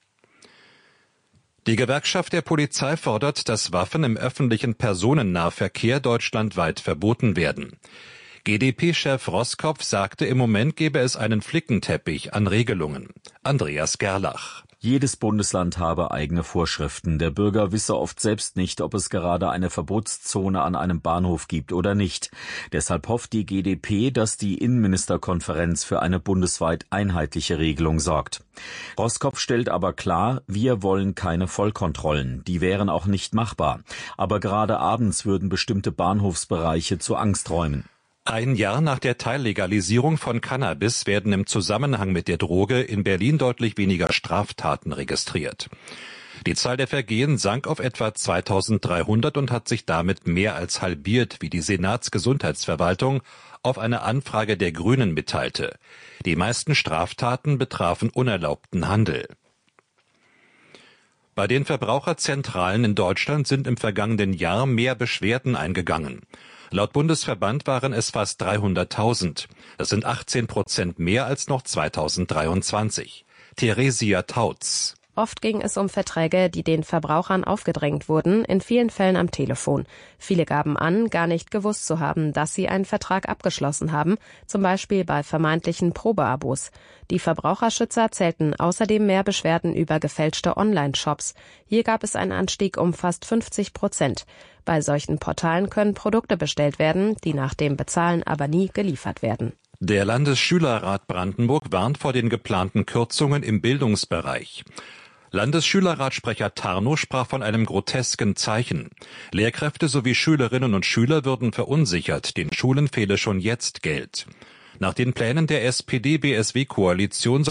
H: Die Gewerkschaft der Polizei fordert, dass Waffen im öffentlichen Personennahverkehr deutschlandweit verboten werden. G d P-Chef Roskopf sagte, im Moment gebe es einen Flickenteppich an Regelungen. Andreas Gerlach.
M: Jedes Bundesland habe eigene Vorschriften. Der Bürger wisse oft selbst nicht, ob es gerade eine Verbotszone an einem Bahnhof gibt oder nicht. Deshalb hofft die G d P, dass die Innenministerkonferenz für eine bundesweit einheitliche Regelung sorgt. Roskopf stellt aber klar, wir wollen keine Vollkontrollen. Die wären auch nicht machbar. Aber gerade abends würden bestimmte Bahnhofsbereiche zu Angsträumen.
H: Ein Jahr nach der Teillegalisierung von Cannabis werden im Zusammenhang mit der Droge in Berlin deutlich weniger Straftaten registriert. Die Zahl der Vergehen sank auf etwa zweitausenddreihundert und hat sich damit mehr als halbiert, wie die Senatsgesundheitsverwaltung auf eine Anfrage der Grünen mitteilte. Die meisten Straftaten betrafen unerlaubten Handel. Bei den Verbraucherzentralen in Deutschland sind im vergangenen Jahr mehr Beschwerden eingegangen. Laut Bundesverband waren es fast dreihunderttausend. Das sind achtzehn Prozent mehr als noch zweitausenddreiundzwanzig. Theresia Tautz.
N: Oft ging es um Verträge, die den Verbrauchern aufgedrängt wurden, in vielen Fällen am Telefon. Viele gaben an, gar nicht gewusst zu haben, dass sie einen Vertrag abgeschlossen haben, zum Beispiel bei vermeintlichen Probeabos. Die Verbraucherschützer zählten außerdem mehr Beschwerden über gefälschte Online-Shops. Hier gab es einen Anstieg um fast fünfzig Prozent. Bei solchen Portalen können Produkte bestellt werden, die nach dem Bezahlen aber nie geliefert werden.
H: Der Landesschülerrat Brandenburg warnt vor den geplanten Kürzungen im Bildungsbereich. Landesschülerratssprecher Tarnow sprach von einem grotesken Zeichen. Lehrkräfte sowie Schülerinnen und Schüler würden verunsichert, den Schulen fehle schon jetzt Geld. Nach den Plänen der S P D B S W-Koalition